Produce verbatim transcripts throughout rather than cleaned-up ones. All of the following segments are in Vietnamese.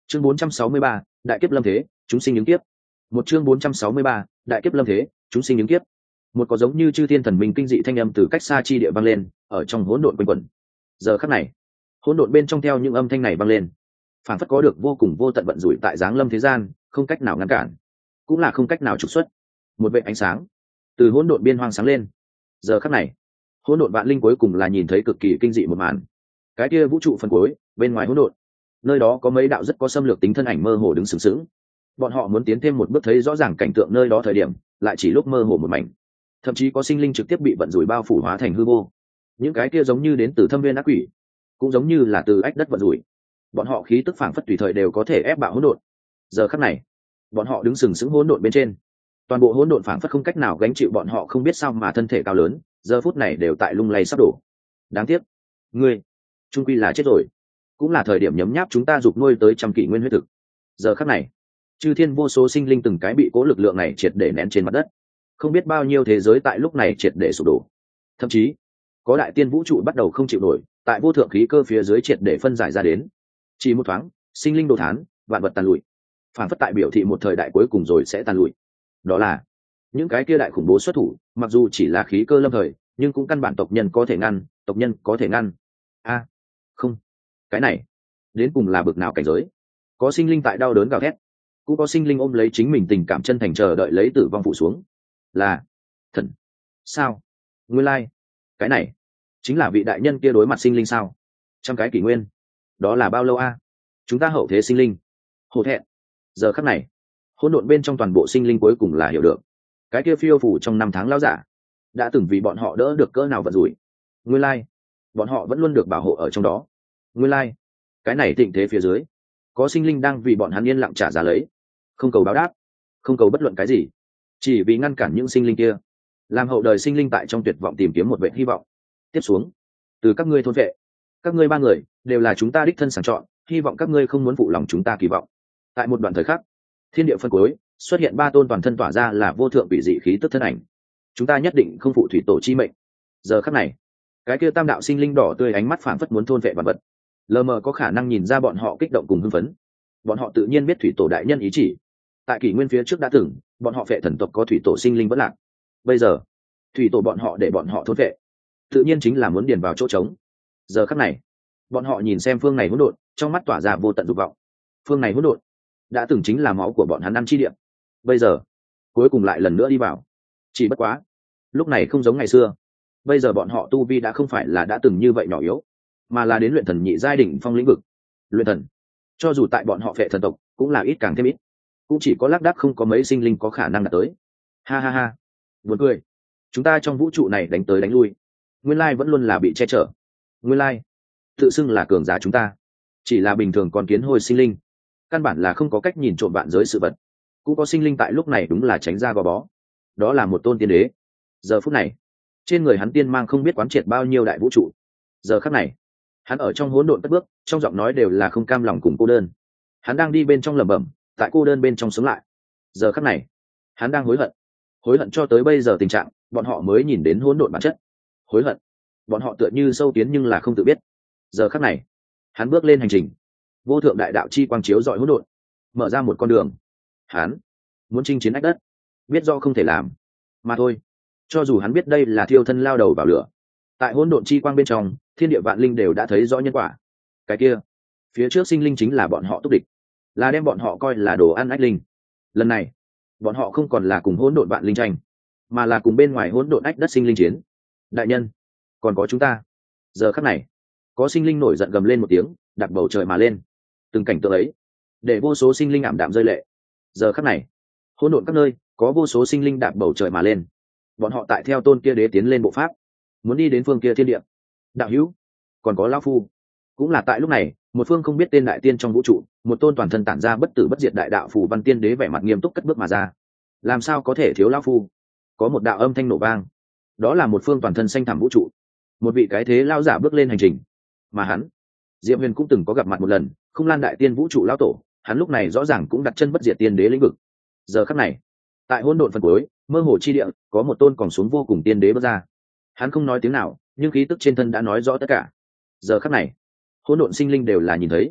chương bốn trăm sáu mươi ba, đại kiếp lâm thế, chúng sinh ứng kiếp. Một chương bốn trăm sáu mươi ba, đại kiếp lâm thế, chúng sinh ứng kiếp. Một có giống như chư thiên thần minh kinh dị thanh âm từ cách xa chi địa vang lên, ở trong hỗn độn quanh quẩn. Giờ khắc này, hỗn độn bên trong theo những âm thanh này vang lên, phản phất có được vô cùng vô tận vận rủi tại giáng lâm thế gian, không cách nào ngăn cản, cũng là không cách nào trục xuất. Một vệt ánh sáng từ hỗn độn biên hoang sáng lên. Giờ khắc này, hỗn độn vạn linh cuối cùng là nhìn thấy cực kỳ kinh dị một màn. Cái kia vũ trụ phần cuối, bên ngoài hỗn độn, nơi đó có mấy đạo rất có xâm lược tính thân ảnh mơ hồ đứng sừng sững. Bọn họ muốn tiến thêm một bước thấy rõ ràng cảnh tượng nơi đó thời điểm, lại chỉ lúc mơ hồ một mảnh. Thậm chí có sinh linh trực tiếp bị vận rủi bao phủ hóa thành hư vô. Những cái kia giống như đến từ thâm viên ác quỷ, cũng giống như là từ ách đất vận rủi. Bọn họ khí tức phảng phất tùy thời đều có thể ép bạo hỗn độn. Giờ khắc này, bọn họ đứng sừng sững hỗn độn bên trên. Toàn bộ hỗn độn phảng phất không cách nào gánh chịu bọn họ, không biết sao mà thân thể cao lớn, giờ phút này đều tại lung lay sắp đổ. Đáng tiếc, ngươi trung quy là chết rồi, cũng là thời điểm nhấm nháp chúng ta dục nuôi tới trăm kỷ nguyên huyết thực. Giờ khắc này, chư thiên vô số sinh linh từng cái bị cố lực lượng này triệt để nén trên mặt đất, không biết bao nhiêu thế giới tại lúc này triệt để sụp đổ. Thậm chí có đại tiên vũ trụ bắt đầu không chịu nổi, tại vô thượng khí cơ phía dưới triệt để phân giải ra đến. Chỉ một thoáng, sinh linh đồ thán, vạn vật tàn lụi, phản phất tại biểu thị một thời đại cuối cùng rồi sẽ tàn lụi. Đó là những cái kia đại khủng bố xuất thủ, mặc dù chỉ là khí cơ lâm thời, nhưng cũng căn bản tộc nhân có thể ngăn, tộc nhân có thể ngăn. A, không, cái này đến cùng là bực nào cảnh giới? Có sinh linh tại đau đớn gào thét, cũng có sinh linh ôm lấy chính mình tình cảm chân thành chờ đợi lấy tử vong phụ xuống. Là thần sao? Nguyên lai, cái này chính là vị đại nhân kia đối mặt sinh linh sao? Trăm cái kỷ nguyên, đó là bao lâu a? Chúng ta hậu thế sinh linh hổ thẹn. Giờ khắc này, hỗn độn bên trong toàn bộ sinh linh cuối cùng là hiểu được, cái kia phiêu phủ trong năm tháng lao giả đã từng vì bọn họ đỡ được cỡ nào vận rủi. Nguyên lai, bọn họ vẫn luôn được bảo hộ ở trong đó. Nguyên lai, cái này thịnh thế phía dưới, có sinh linh đang vì bọn hắn yên lặng trả giá lấy, không cầu báo đáp, không cầu bất luận cái gì, chỉ vì ngăn cản những sinh linh kia, làm hậu đời sinh linh tại trong tuyệt vọng tìm kiếm một vệ hy vọng. Tiếp xuống, từ các ngươi thôn vệ, các ngươi ba người đều là chúng ta đích thân sàng chọn, hy vọng các ngươi không muốn phụ lòng chúng ta kỳ vọng. Tại một đoạn thời khắc, thiên địa phân cuối xuất hiện ba tôn toàn thân tỏa ra là vô thượng vị dị khí tức thân ảnh. Chúng ta nhất định không phụ thủy tổ chi mệnh. Giờ khắc này, cái kia tam đạo sinh linh đỏ tươi ánh mắt phảng phất muốn thôn vệ vạn vật, lờ mờ có khả năng nhìn ra bọn họ kích động cùng hưng phấn. Bọn họ tự nhiên biết thủy tổ đại nhân ý chỉ. Tại kỷ nguyên phía trước đã từng, bọn họ phệ thần tộc có thủy tổ sinh linh vẫn lạc. Bây giờ, thủy tổ bọn họ để bọn họ thôn vệ, tự nhiên chính là muốn điền vào chỗ trống. Giờ khắc này, bọn họ nhìn xem phương này hỗn độn, trong mắt tỏa ra vô tận dục vọng. Phương này hỗn độn đã từng chính là máu của bọn hắn ăn chi địa, bây giờ cuối cùng lại lần nữa đi vào. Chỉ bất quá, lúc này không giống ngày xưa. Bây giờ bọn họ tu vi đã không phải là đã từng như vậy nhỏ yếu, mà là đến luyện thần nhị giai đỉnh phong lĩnh vực. Luyện thần, cho dù tại bọn họ phệ thần tộc, cũng là ít càng thêm ít, cũng chỉ có lác đác không có mấy sinh linh có khả năng đạt tới. Ha ha ha, buồn cười. Chúng ta trong vũ trụ này đánh tới đánh lui, nguyên lai vẫn luôn là bị che chở. Nguyên lai tự xưng là cường giá chúng ta, chỉ là bình thường con kiến hôi sinh linh, căn bản là không có cách nhìn trộm vạn giới sự vật. Cũng có sinh linh tại lúc này đúng là tránh ra gò bó. Đó là một tôn tiên đế. Giờ phút này, trên người hắn tiên mang không biết quán triệt bao nhiêu đại vũ trụ. Giờ khắc này, hắn ở trong hỗn độn cất bước, trong giọng nói đều là không cam lòng cùng cô đơn. Hắn đang đi bên trong lẩm bẩm, tại cô đơn bên trong sống lại. Giờ khắc này, hắn đang hối hận, hối hận cho tới bây giờ tình trạng, bọn họ mới nhìn đến hỗn độn bản chất. Hối hận, bọn họ tựa như sâu tiến nhưng là không tự biết. Giờ khắc này, hắn bước lên hành trình, vô thượng đại đạo chi quang chiếu rọi hỗn độn, mở ra một con đường. Hắn muốn chinh chiến ách đất, biết do không thể làm, mà thôi. Cho dù hắn biết đây là thiêu thân lao đầu vào lửa, tại hỗn độn chi quang bên trong, thiên địa vạn linh đều đã thấy rõ nhân quả. Cái kia, phía trước sinh linh chính là bọn họ túc địch, là đem bọn họ coi là đồ ăn ách linh. Lần này, bọn họ không còn là cùng hỗn độn vạn linh tranh, mà là cùng bên ngoài hỗn độn ách đất sinh linh chiến. Đại nhân, còn có chúng ta. Giờ khắc này, có sinh linh nổi giận gầm lên một tiếng, đặt bầu trời mà lên. Từng cảnh tượng ấy, để vô số sinh linh ảm đạm rơi lệ. Giờ khắc này, hỗn độn các nơi, có vô số sinh linh đạp bầu trời mà lên. Bọn họ tại theo tôn kia đế tiến lên bộ pháp, muốn đi đến phương kia thiên địa. Đạo hữu, còn có lão phu. Cũng là tại lúc này, một phương không biết tên đại tiên trong vũ trụ, một tôn toàn thân tản ra bất tử bất diệt đại đạo phù văn tiên đế vẻ mặt nghiêm túc cất bước mà ra. Làm sao có thể thiếu lão phu? Có một đạo âm thanh nổ vang, đó là một phương toàn thân xanh thẳm vũ trụ, một vị cái thế lao giả bước lên hành trình. Mà hắn, Diệp Huyền cũng từng có gặp mặt một lần, Không Lan đại tiên vũ trụ lão tổ, hắn lúc này rõ ràng cũng đặt chân bất diệt tiên đế lĩnh vực. Giờ khắc này, tại hỗn độn phần cuối, mơ hồ chi địa, có một tôn còn xuống vô cùng tiên đế bước ra. Hắn không nói tiếng nào, nhưng khí tức trên thân đã nói rõ tất cả. Giờ khắc này, hỗn độn sinh linh đều là nhìn thấy,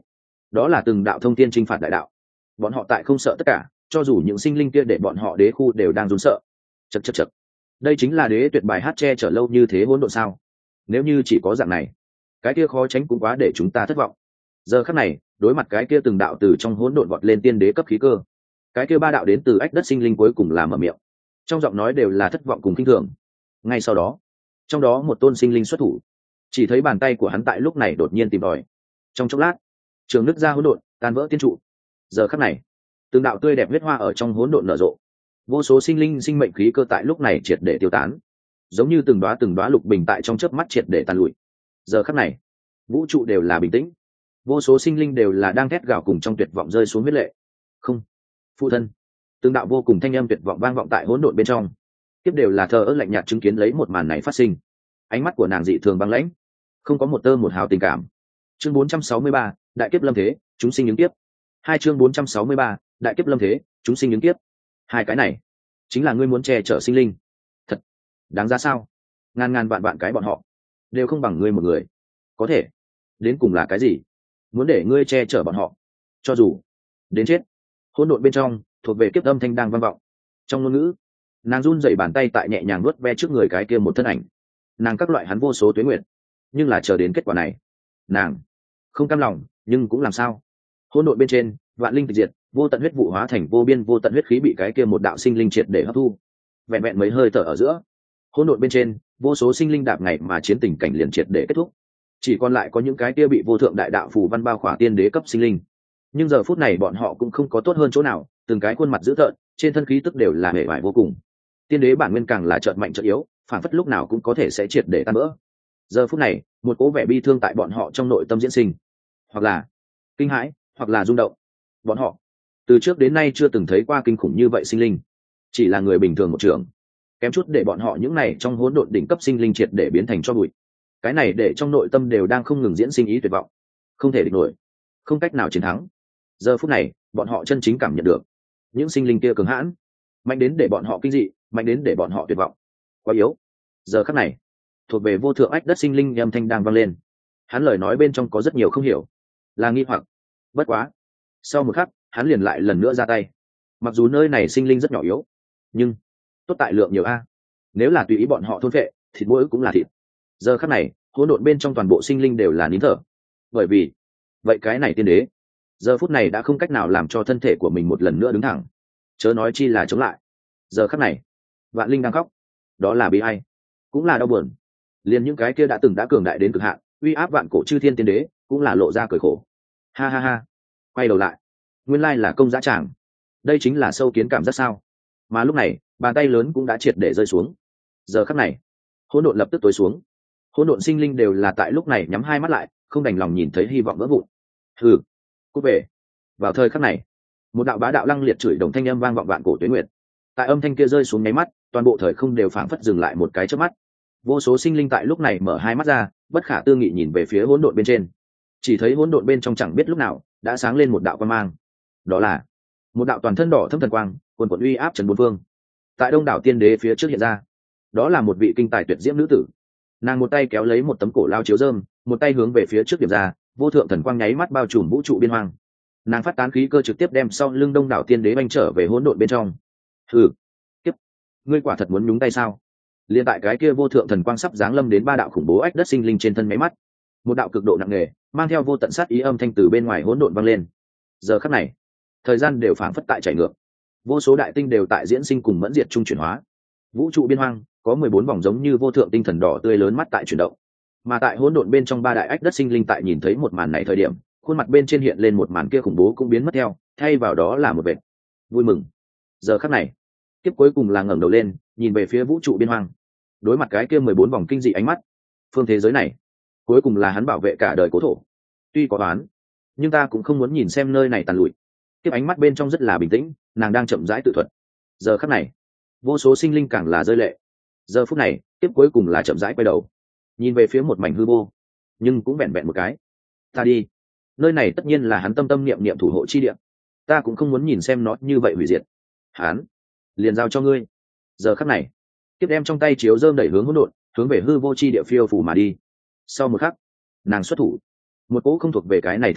đó là từng đạo thông tiên chinh phạt đại đạo. Bọn họ tại không sợ tất cả, cho dù những sinh linh kia để bọn họ đế khu đều đang run sợ. Chậc chậc chậc, đây chính là đế tuyệt bài hát che chở lâu như thế hỗn độn sao? Nếu như chỉ có dạng này, cái kia khó tránh cũng quá để chúng ta thất vọng. Giờ khắc này, đối mặt cái kia từng đạo từ trong hỗn độn vọt lên tiên đế cấp khí cơ, cái kia ba đạo đến từ ách đất sinh linh cuối cùng là mở miệng, trong giọng nói đều là thất vọng cùng kinh thường. Ngay sau đó, trong đó một tôn sinh linh xuất thủ, chỉ thấy bàn tay của hắn tại lúc này đột nhiên tìm tòi, trong chốc lát, trường nứt ra hỗn độn, tan vỡ tiên trụ. Giờ khắc này, từng đạo tươi đẹp huyết hoa ở trong hỗn độn nở rộ, vô số sinh linh sinh mệnh khí cơ tại lúc này triệt để tiêu tán, giống như từng đóa từng đóa lục bình tại trong chớp mắt triệt để tan lụi. Giờ khắc này, vũ trụ đều là bình tĩnh, vô số sinh linh đều là đang thét gào cùng trong tuyệt vọng rơi xuống huyết lệ. Không, phụ thân. Từng đạo vô cùng thanh âm tuyệt vọng vang vọng tại hỗn độn bên trong. Tiếp đều là thờ ơ lạnh nhạt chứng kiến lấy một màn này phát sinh. Ánh mắt của nàng dị thường băng lãnh, không có một tơ một hào tình cảm. Chương bốn trăm sáu mươi ba, đại kiếp lâm thế, chúng sinh ứng kiếp. Hai chương bốn trăm sáu mươi ba, đại kiếp lâm thế, chúng sinh ứng kiếp. Hai cái này, chính là ngươi muốn che chở sinh linh. Thật, đáng giá sao? Ngàn ngàn vạn vạn cái bọn họ, đều không bằng ngươi một người. Có thể, đến cùng là cái gì? Muốn để ngươi che chở bọn họ, cho dù đến chết. Hỗn độn bên trong, thuộc về kiếp âm thanh đang vang vọng. Trong ngôn ngữ, nàng run dậy bàn tay tại nhẹ nhàng nuốt ve trước người cái kia một thân ảnh. Nàng các loại hắn vô số tuế nguyện, nhưng là chờ đến kết quả này, nàng không cam lòng, nhưng cũng làm sao? Hỗn độn bên trên, vạn linh tịch diệt, vô tận huyết vụ hóa thành vô biên vô tận huyết khí bị cái kia một đạo sinh linh triệt để hấp thu. Vẹn vẹn mấy hơi thở ở giữa, hỗn độn bên trên, vô số sinh linh đạp ngày mà chiến tình cảnh liền triệt để kết thúc. Chỉ còn lại có những cái kia bị vô thượng đại đạo phù văn bao khỏa tiên đế cấp sinh linh. Nhưng giờ phút này bọn họ cũng không có tốt hơn chỗ nào, từng cái khuôn mặt dữ tợn, trên thân khí tức đều là hề vải vô cùng. Tiên đế bản nguyên càng là chợt mạnh chợt yếu, phản phất lúc nào cũng có thể sẽ triệt để tan vỡ. Giờ phút này, một cố vẻ bi thương tại bọn họ trong nội tâm diễn sinh, hoặc là kinh hãi, hoặc là rung động. Bọn họ từ trước đến nay chưa từng thấy qua kinh khủng như vậy sinh linh, chỉ là người bình thường một trường, kém chút để bọn họ những này trong hỗn độn đỉnh cấp sinh linh triệt để biến thành cho bụi. Cái này để trong nội tâm đều đang không ngừng diễn sinh ý tuyệt vọng, không thể địch nổi, không cách nào chiến thắng. Giờ phút này, bọn họ chân chính cảm nhận được những sinh linh kia cường hãn, mạnh đến để bọn họ kinh dị, mạnh đến để bọn họ tuyệt vọng. Quá yếu. Giờ khắc này, thuộc về vô thượng ách đất sinh linh âm thanh đang vang lên. Hắn lời nói bên trong có rất nhiều không hiểu, là nghi hoặc. Bất quá, sau một khắc, hắn liền lại lần nữa ra tay. Mặc dù nơi này sinh linh rất nhỏ yếu, nhưng tốt tại lượng nhiều a. Nếu là tùy ý bọn họ thôn phệ, thịt mỗi cũng là thịt. Giờ khắc này, hỗn độn bên trong toàn bộ sinh linh đều là nín thở. Bởi vì, vậy cái này tiên đế, giờ phút này đã không cách nào làm cho thân thể của mình một lần nữa đứng thẳng, chớ nói chi là chống lại. Giờ khắc này, vạn linh đang khóc, đó là bi ai, cũng là đau buồn. Liền những cái kia đã từng đã cường đại đến cực hạn, uy áp vạn cổ chư thiên tiên đế, cũng là lộ ra cười khổ. Ha ha ha, quay đầu lại, nguyên lai là công dã tràng, đây chính là sâu kiến cảm giác sao? Mà lúc này, bàn tay lớn cũng đã triệt để rơi xuống. Giờ khắc này, hỗn độn lập tức tối xuống. Hỗn độn sinh linh đều là tại lúc này nhắm hai mắt lại, không đành lòng nhìn thấy hy vọng vỡ vụn. Hừ, cút về. Vào thời khắc này, một đạo bá đạo lăng liệt chửi đồng thanh âm vang vọng vạn cổ tuế nguyệt. Tại âm thanh kia rơi xuống nháy mắt, toàn bộ thời không đều phảng phất dừng lại một cái chớp mắt. Vô số sinh linh tại lúc này mở hai mắt ra, bất khả tư nghị nhìn về phía hỗn độn bên trên. Chỉ thấy hỗn độn bên trong chẳng biết lúc nào đã sáng lên một đạo quang mang. Đó là một đạo toàn thân đỏ thâm thần quang, cuồn cuộn uy áp trấn bốn phương. Tại đông đảo tiên đế phía trước hiện ra, đó là một vị kinh tài tuyệt diễm nữ tử. Nàng một tay kéo lấy một tấm cổ lao chiếu dơm, một tay hướng về phía trước điểm ra, vô thượng thần quang nháy mắt bao trùm vũ trụ biên hoang. Nàng phát tán khí cơ trực tiếp đem sau lưng đông đảo tiên đế banh trở về hỗn độn bên trong. Hừ, tiếp, ngươi quả thật muốn nhúng tay sao? Liên tại cái kia vô thượng thần quang sắp giáng lâm đến ba đạo khủng bố ách đất sinh linh trên thân máy mắt, một đạo cực độ nặng nề, mang theo vô tận sát ý âm thanh từ bên ngoài hỗn độn vang lên. Giờ khắc này, thời gian đều phảng phất tại chảy ngược, vô số đại tinh đều tại diễn sinh cùng mẫn diệt trung chuyển hóa. Vũ trụ biên hoang có mười bốn vòng giống như vô thượng tinh thần đỏ tươi lớn mắt tại chuyển động. Mà tại hỗn độn bên trong ba đại ách đất sinh linh tại nhìn thấy một màn này thời điểm, khuôn mặt bên trên hiện lên một màn kia khủng bố cũng biến mất theo, thay vào đó là một vẻ vui mừng. Giờ khắc này, tiếp cuối cùng là ngẩng đầu lên, nhìn về phía vũ trụ biên hoang. Đối mặt cái kia mười bốn vòng kinh dị ánh mắt, phương thế giới này, cuối cùng là hắn bảo vệ cả đời cố thổ. Tuy có oán, nhưng ta cũng không muốn nhìn xem nơi này tàn lụi. Tiếp ánh mắt bên trong rất là bình tĩnh, nàng đang chậm rãi tự thuật. Giờ khắc này, vô số sinh linh càng là rơi lệ. Giờ phút này, tiếp cuối cùng là chậm rãi quay đầu, nhìn về phía một mảnh hư vô, nhưng cũng vẹn vẹn một cái. Ta đi, nơi này tất nhiên là hắn tâm tâm niệm niệm thủ hộ chi địa, ta cũng không muốn nhìn xem nó như vậy hủy diệt. Hắn liền giao cho ngươi. Giờ khắc này, tiếp đem trong tay chiếu dơm đẩy hướng hỗn độn, hướng về hư vô chi địa phiêu phủ mà đi. Sau một khắc, nàng xuất thủ, một cỗ không thuộc về cái này thế giới,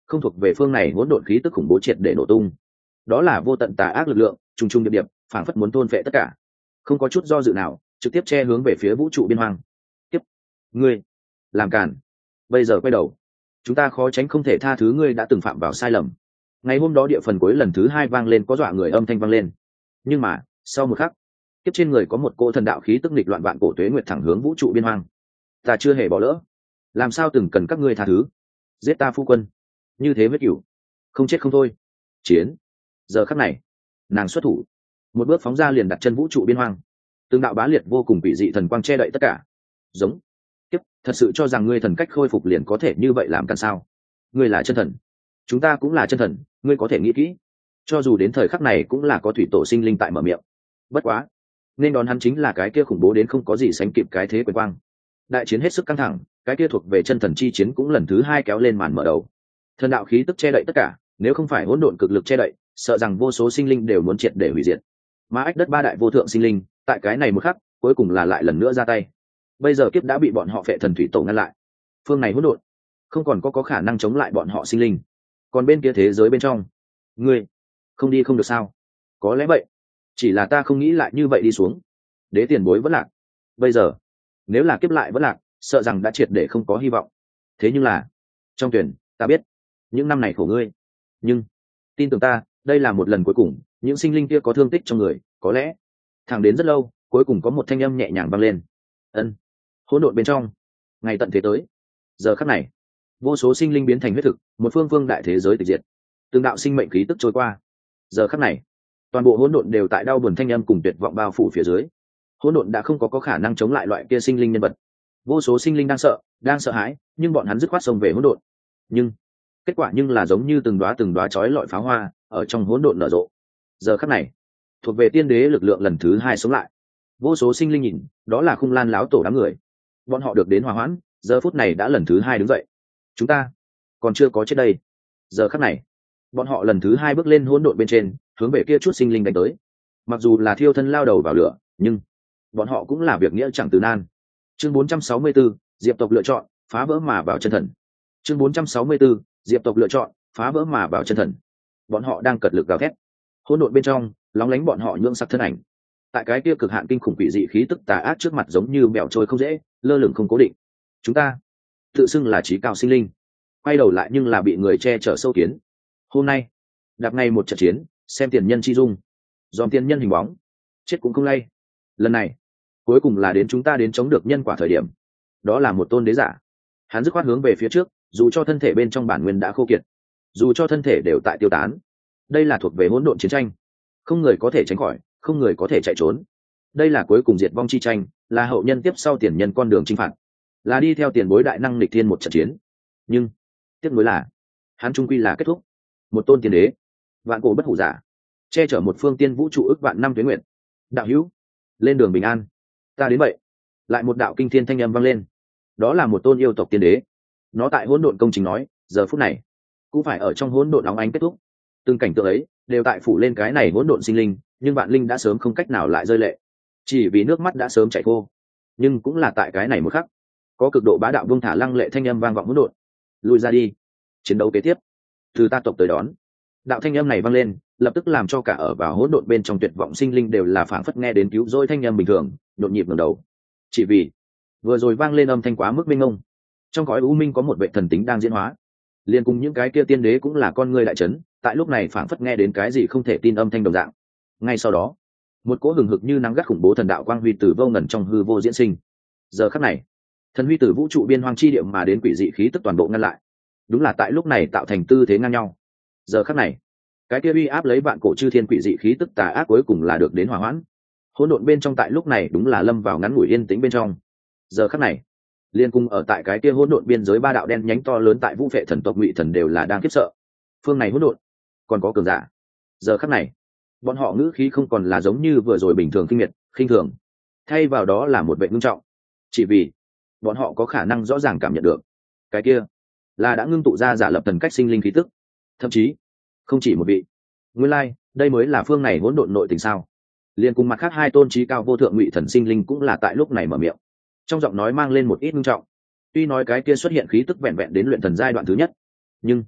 không thuộc về phương này hỗn độn khí tức khủng bố triệt để nổ tung. Đó là vô tận tà ác lực lượng, trùng trùng điệp điệp, phảng phất muốn thôn phệ tất cả, không có chút do dự nào, trực tiếp che hướng về phía vũ trụ biên hoang. Tiếp, ngươi làm cản, bây giờ quay đầu, chúng ta khó tránh không thể tha thứ ngươi đã từng phạm vào sai lầm. Ngày hôm đó địa phần cuối lần thứ hai vang lên có dọa người âm thanh vang lên, nhưng mà sau một khắc, tiếp trên người có một cỗ thần đạo khí tức nghịch loạn vạn cổ tuế nguyệt thẳng hướng vũ trụ biên hoang. Ta chưa hề bỏ lỡ, làm sao từng cần các ngươi tha thứ? Giết ta phu quân, như thế huyết cửu, không chết không thôi. Chiến. Giờ khắc này, nàng xuất thủ, một bước phóng ra liền đặt chân vũ trụ biên hoang. Từng đạo bá liệt vô cùng quỷ dị thần quang che đậy tất cả. Giống. Tiếp, thật sự cho rằng ngươi thần cách khôi phục liền có thể như vậy làm cần sao? Ngươi là chân thần, chúng ta cũng là chân thần, ngươi có thể nghĩ kỹ. Cho dù đến thời khắc này cũng là có thủy tổ sinh linh tại mở miệng. Bất quá, nên đón hắn chính là cái kia khủng bố đến không có gì sánh kịp cái thế quyền quang. Đại chiến hết sức căng thẳng, cái kia thuộc về chân thần chi chiến cũng lần thứ hai kéo lên màn mở đầu. Thần đạo khí tức che đậy tất cả, nếu không phải hỗn độn cực lực che đậy, sợ rằng vô số sinh linh đều muốn triệt để hủy diệt. Mà ách đất ba đại vô thượng sinh linh, tại cái này một khắc, cuối cùng là lại lần nữa ra tay. Bây giờ kiếp đã bị bọn họ phệ thần thủy tổ ngăn lại. Phương này hỗn độn, không còn có có khả năng chống lại bọn họ sinh linh. Còn bên kia thế giới bên trong, ngươi không đi không được sao? Có lẽ vậy, chỉ là ta không nghĩ lại như vậy đi xuống. Đế tiền bối vẫn lạc. Bây giờ, nếu là kiếp lại vẫn lạc, sợ rằng đã triệt để không có hy vọng. Thế nhưng là, trong tuyển, ta biết, những năm này khổ ngươi. Nhưng, tin tưởng ta, đây là một lần cuối cùng, những sinh linh kia có thương tích trong người, có lẽ, thẳng đến rất lâu, cuối cùng có một thanh âm nhẹ nhàng vang lên. Ân. Hỗn độn bên trong, ngày tận thế tới. Giờ khắc này, vô số sinh linh biến thành huyết thực, một phương phương đại thế giới tịch diệt. Từng đạo sinh mệnh khí tức trôi qua. Giờ khắc này, toàn bộ hỗn độn đều tại đau buồn thanh âm cùng tuyệt vọng bao phủ phía dưới. Hỗn độn đã không có có khả năng chống lại loại kia sinh linh nhân vật. Vô số sinh linh đang sợ, đang sợ hãi, nhưng bọn hắn dứt khoát xông về hỗn độn. Nhưng kết quả nhưng là giống như từng đóa từng đóa chói lọi pháo hoa ở trong hỗn độn nở rộ. Giờ khắc này, thuộc về tiên đế lực lượng lần thứ hai sống lại. Vô số sinh linh nhìn, đó là Khung Lan láo tổ đám người. Bọn họ được đến hòa hoãn, giờ phút này đã lần thứ hai đứng dậy. Chúng ta còn chưa có chết đây. Giờ khắc này, bọn họ lần thứ hai bước lên hỗn độn bên trên, hướng về kia chút sinh linh đánh tới. Mặc dù là thiêu thân lao đầu vào lửa, nhưng bọn họ cũng là việc nghĩa chẳng từ nan. Chương bốn trăm sáu mươi tư, Diệp tộc lựa chọn phá vỡ mà vào chân thần. Chương bốn trăm sáu mươi tư, Diệp tộc lựa chọn phá vỡ mà vào chân thần. Bọn họ đang cật lực gào thét. Hỗn độn bên trong, lóng lánh bọn họ nhương sắc thân ảnh. Tại cái kia cực hạn kinh khủng quỷ dị khí tức tà ác trước mặt giống như bèo trôi không dễ, lơ lửng không cố định. Chúng ta tự xưng là trí cao sinh linh, quay đầu lại nhưng là bị người che chở sâu kiến. Hôm nay, đạp ngay một trận chiến, xem tiền nhân chi dung, dòm tiền nhân hình bóng, chết cũng không lay. Lần này, cuối cùng là đến chúng ta đến chống được nhân quả thời điểm. Đó là một tôn đế giả, hắn dứt khoát hướng về phía trước, dù cho thân thể bên trong bản nguyên đã khô kiệt, dù cho thân thể đều tại tiêu tán. Đây là thuộc về hỗn độn chiến tranh, không người có thể tránh khỏi, không người có thể chạy trốn. Đây là cuối cùng diệt vong chi tranh, là hậu nhân tiếp sau tiền nhân con đường chinh phạt, là đi theo tiền bối đại năng lịch thiên một trận chiến. Nhưng tiếc nuối là, hắn trung quy là kết thúc. Một tôn tiên đế, vạn cổ bất hủ giả, che chở một phương tiên vũ trụ ức vạn năm tuế nguyện. Đạo hữu, lên đường bình an. Ta đến vậy. Lại một đạo kinh thiên thanh âm vang lên. Đó là một tôn yêu tộc tiên đế. Nó tại hỗn độn công trình nói, giờ phút này cũng phải ở trong hỗn độn óng ánh kết thúc. Từng cảnh tượng ấy đều tại phủ lên cái này hỗn độn sinh linh, nhưng vạn linh đã sớm không cách nào lại rơi lệ, chỉ vì nước mắt đã sớm chảy khô. Nhưng cũng là tại cái này một khắc, có cực độ bá đạo buông thả lăng lệ thanh âm vang vọng hỗn độn. Lùi ra đi, chiến đấu kế tiếp từ ta tộc tới đón. Đạo thanh âm này vang lên, lập tức làm cho cả ở vào hỗn độn bên trong tuyệt vọng sinh linh đều là phảng phất nghe đến cứu rỗi thanh âm bình thường, nhộn nhịp ngẩng đầu. Chỉ vì vừa rồi vang lên âm thanh quá mức mênh mông, trong cõi u minh có một vệ thần tính đang diễn hóa. Liên cùng những cái kia tiên đế cũng là con người đại chấn, tại lúc này phảng phất nghe đến cái gì không thể tin âm thanh đồng dạng. Ngay sau đó, một cỗ hừng hực như nắng gắt khủng bố thần đạo quang huy từ vô ngần trong hư vô diễn sinh. Giờ khắc này, thần huy từ vũ trụ biên hoang chi địa mà đến quỷ dị khí tức toàn bộ ngăn lại. Đúng là tại lúc này tạo thành tư thế ngang nhau. Giờ khắc này, cái kia uy áp lấy vạn cổ chư thiên quỷ dị khí tức tà ác cuối cùng là được đến hòa hoãn. Hỗn độn bên trong tại lúc này đúng là lâm vào ngắn ngủi yên tĩnh bên trong. Giờ khắc này, liên cung ở tại cái kia hỗn độn biên giới ba đạo đen nhánh to lớn tại vũ vệ thần tộc ngụy thần đều là đang khiếp sợ. Phương này hỗn độn, còn có cường giả. Giờ khắc này, bọn họ ngữ khí không còn là giống như vừa rồi bình thường kinh miệt, khinh thường, thay vào đó là một vệ ngưng trọng. Chỉ vì bọn họ có khả năng rõ ràng cảm nhận được, cái kia là đã ngưng tụ ra giả lập thần cách sinh linh khí tức, thậm chí không chỉ một vị. Nguyên lai, like, đây mới là phương này hỗn độn nội tình sao? Liên cùng mặt khác hai tôn trí cao vô thượng ngụy thần sinh linh cũng là tại lúc này mở miệng, trong giọng nói mang lên một ít ngưng trọng. Tuy nói cái kia xuất hiện khí tức vẹn vẹn đến luyện thần giai đoạn thứ nhất, nhưng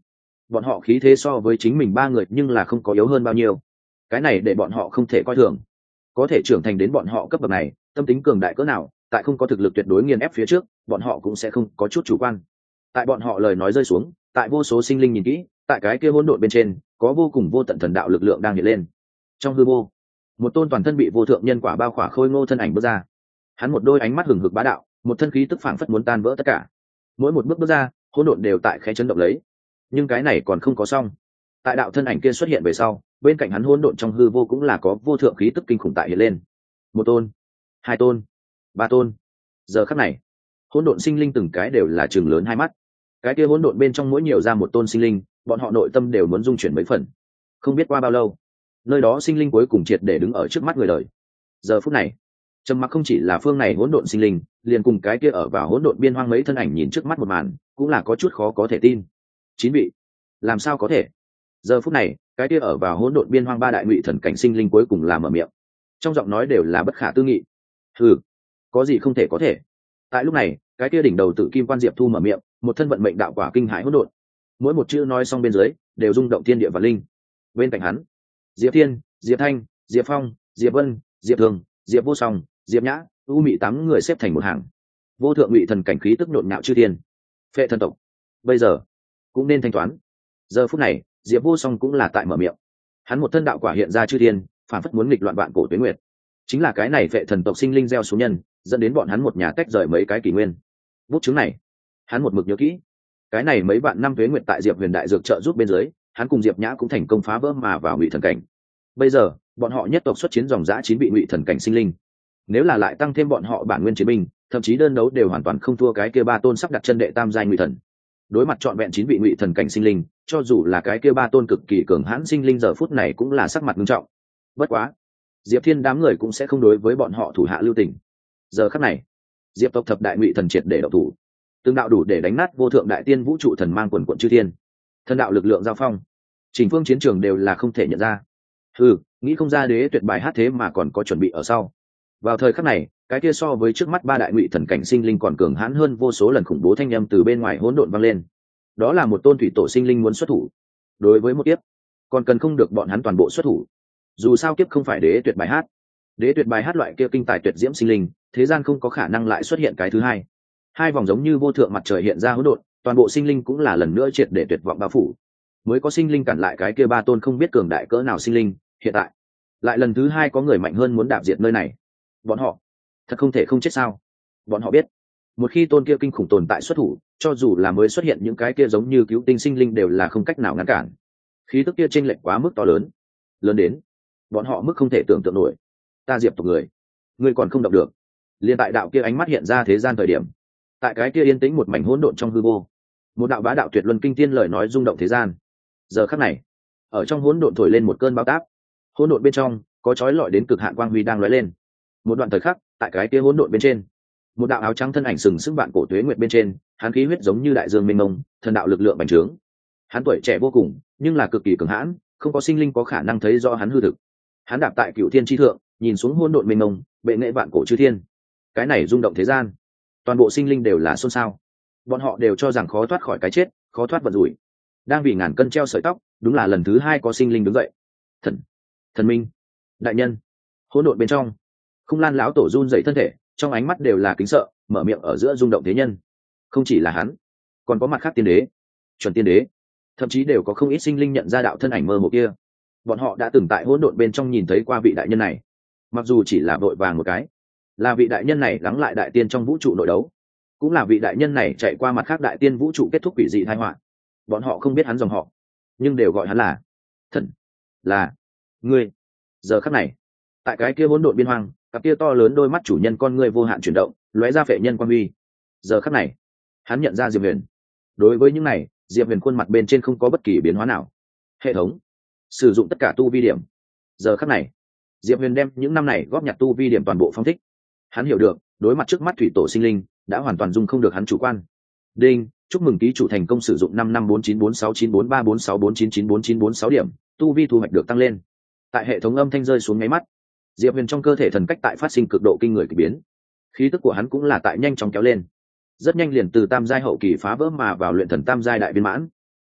bọn họ khí thế so với chính mình ba người nhưng là không có yếu hơn bao nhiêu. Cái này để bọn họ không thể coi thường. Có thể trưởng thành đến bọn họ cấp bậc này, tâm tính cường đại cỡ nào, tại không có thực lực tuyệt đối nghiền ép phía trước, bọn họ cũng sẽ không có chút chủ quan. Tại bọn họ lời nói rơi xuống, tại vô số sinh linh nhìn kỹ, tại cái kia hỗn độn bên trên, có vô cùng vô tận thần đạo lực lượng đang hiện lên. Trong hư vô, một tôn toàn thân bị vô thượng nhân quả bao khỏa khôi ngô thân ảnh bước ra. Hắn một đôi ánh mắt hừng hực bá đạo, một thân khí tức phảng phất muốn tan vỡ tất cả. Mỗi một bước bước ra, hỗn độn đều tại khẽ chấn động lấy. Nhưng cái này còn không có xong. Tại đạo thân ảnh kia xuất hiện về sau, bên cạnh hắn hỗn độn trong hư vô cũng là có vô thượng khí tức kinh khủng tại hiện lên. Một tôn, hai tôn, ba tôn. Giờ khắc này, hỗn độn sinh linh từng cái đều là trường lớn hai mắt. Cái kia hỗn độn bên trong mỗi nhiều ra một tôn sinh linh, bọn họ nội tâm đều muốn dung chuyển mấy phần. Không biết qua bao lâu, nơi đó sinh linh cuối cùng triệt để đứng ở trước mắt người đời. Giờ phút này, trầm mặc không chỉ là phương này hỗn độn sinh linh, liền cùng cái kia ở vào hỗn độn biên hoang mấy thân ảnh nhìn trước mắt một màn, cũng là có chút khó có thể tin. Chín vị, làm sao có thể? Giờ phút này, cái kia ở vào hỗn độn biên hoang ba đại ngụy thần cảnh sinh linh cuối cùng là mở miệng, trong giọng nói đều là bất khả tư nghị. Ừ, có gì không thể có thể? Tại lúc này, cái kia đỉnh đầu tự kim quan diệp thu mở miệng, một thân vận mệnh đạo quả kinh hãi hỗn độn, mỗi một chữ nói xong bên dưới đều rung động thiên địa và linh. Bên cạnh hắn, diệp thiên, diệp thanh, diệp phong, diệp vân, diệp thường, diệp vô song, diệp nhã, u mị tám người xếp thành một hàng, vô thượng ngụy thần cảnh khí tức nhộn nhạo chư thiên, phệ thần tộc bây giờ cũng nên thanh toán. Giờ phút này, diệp vô song cũng là tại mở miệng, hắn một thân đạo quả hiện ra chư thiên, phản phất muốn nghịch loạn vạn cổ tuế nguyệt. Chính là cái này phệ thần tộc sinh linh gieo xuống nhân, dẫn đến bọn hắn một nhà tách rời mấy cái kỷ nguyên. Bút chứng này, hắn một mực nhớ kỹ. Cái này mấy bạn năm tuế nguyệt tại diệp huyền đại dược trợ giúp bên dưới, hắn cùng diệp nhã cũng thành công phá vỡ mà vào ngụy thần cảnh. Bây giờ, bọn họ nhất tộc xuất chiến dòng dã chín vị ngụy thần cảnh sinh linh. Nếu là lại tăng thêm bọn họ bản nguyên chiến binh, thậm chí đơn đấu đều hoàn toàn không thua cái kia ba tôn sắp đặt chân đệ tam giai ngụy thần. Đối mặt trọn vẹn chín vị ngụy thần cảnh sinh linh, cho dù là cái kia ba tôn cực kỳ cường hãn sinh linh giờ phút này cũng là sắc mặt nghiêm trọng. Bất quá, diệp thiên đám người cũng sẽ không đối với bọn họ thủ hạ lưu tình. Giờ khắc này, diệp tộc thập đại ngụy thần triệt để độc thủ, tương đạo đủ để đánh nát vô thượng đại tiên vũ trụ thần mang quần quận chư thiên, thần đạo lực lượng giao phong, trình phương chiến trường đều là không thể nhận ra. Ừ, nghĩ không ra đế tuyệt bài hát thế mà còn có chuẩn bị ở sau. Vào thời khắc này, cái kia so với trước mắt ba đại ngụy thần cảnh sinh linh còn cường hãn hơn vô số lần khủng bố thanh âm từ bên ngoài hỗn độn vang lên. Đó là một tôn thủy tổ sinh linh muốn xuất thủ. Đối với một kiếp, còn cần không được bọn hắn toàn bộ xuất thủ. Dù sao kiếp không phải đế tuyệt bài hát. Đế tuyệt bài hát loại kia kinh tài tuyệt diễm sinh linh, thế gian không có khả năng lại xuất hiện cái thứ hai. Hai vòng giống như vô thượng mặt trời hiện ra hỗn độn, toàn bộ sinh linh cũng là lần nữa triệt để tuyệt vọng bao phủ. Mới có sinh linh cản lại cái kia ba tôn không biết cường đại cỡ nào sinh linh, hiện tại lại lần thứ hai có người mạnh hơn muốn đạp diệt nơi này. Bọn họ thật không thể không chết sao? Bọn họ biết, một khi tôn kia kinh khủng tồn tại xuất thủ, cho dù là mới xuất hiện những cái kia giống như cứu tinh sinh linh đều là không cách nào ngăn cản. Khí tức kia chênh lệch quá mức to lớn, lớn đến bọn họ mức không thể tưởng tượng nổi. Ta diệp tộc người, ngươi còn không động được. Liên tại đạo kia ánh mắt hiện ra thế gian thời điểm, tại cái kia yên tĩnh một mảnh hỗn độn trong hư vô, một đạo bá đạo tuyệt luân kinh tiên lời nói rung động thế gian. Giờ khắc này, ở trong hỗn độn thổi lên một cơn bão táp, hỗn độn bên trong có chói lọi đến cực hạn quang huy đang lóe lên. Một đoạn thời khắc, tại cái kia hỗn độn bên trên, một đạo áo trắng thân ảnh sừng sững vạn cổ tuế nguyệt bên trên, hắn khí huyết giống như đại dương mênh mông, thần đạo lực lượng bành trướng. Hắn tuổi trẻ vô cùng, nhưng là cực kỳ cường hãn, không có sinh linh có khả năng thấy rõ hắn hư thực. Hắn đạp tại cựu thiên chi thượng, nhìn xuống hỗn độn mênh mông, bệ nghệ vạn cổ chư thiên. Cái này rung động thế gian, toàn bộ sinh linh đều là xôn xao. Bọn họ đều cho rằng khó thoát khỏi cái chết, khó thoát vận rủi. Đang vì ngàn cân treo sợi tóc, đúng là lần thứ hai có sinh linh đứng dậy. Thần, thần minh, đại nhân. Hỗn độn bên trong, Khung Lan lão tổ run dậy thân thể, trong ánh mắt đều là kính sợ, mở miệng ở giữa rung động thế nhân. Không chỉ là hắn, còn có mặt khác tiên đế, chuẩn tiên đế, thậm chí đều có không ít sinh linh nhận ra đạo thân ảnh mơ hồ kia. Bọn họ đã từng tại hỗn độn bên trong nhìn thấy qua vị đại nhân này, mặc dù chỉ là vội vàng một cái, là vị đại nhân này lắng lại đại tiên trong vũ trụ nội đấu, cũng là vị đại nhân này chạy qua mặt khác đại tiên vũ trụ kết thúc quỷ dị tai họa. Bọn họ không biết hắn dòng họ, nhưng đều gọi hắn là thần, là ngươi. Giờ khắc này, tại cái kia hỗn độn biên hoang, cặp kia to lớn đôi mắt chủ nhân con ngươi vô hạn chuyển động, lóe ra phệ nhân quan huy. Giờ khắc này, hắn nhận ra Diệp Huyền. Đối với những này, Diệp Huyền khuôn mặt bên trên không có bất kỳ biến hóa nào. Hệ thống sử dụng tất cả tu vi điểm. Giờ khắc này, Diệp Huyền đem những năm này góp nhặt tu vi điểm toàn bộ phong thích. Hắn hiểu được, đối mặt trước mắt thủy tổ sinh linh, đã hoàn toàn dung không được hắn chủ quan. Đinh, chúc mừng ký chủ thành công sử dụng năm năm bốn chín bốn sáu chín bốn ba bốn sáu bốn chín chín bốn chín bốn sáu điểm, tu vi thu hoạch được tăng lên. Tại hệ thống âm thanh rơi xuống nháy mắt, Diệp Huyền trong cơ thể thần cách tại phát sinh cực độ kinh người kỳ biến, khí tức của hắn cũng là tại nhanh chóng kéo lên, rất nhanh liền từ tam giai hậu kỳ phá vỡ mà vào luyện thần tam giai đại viên mãn.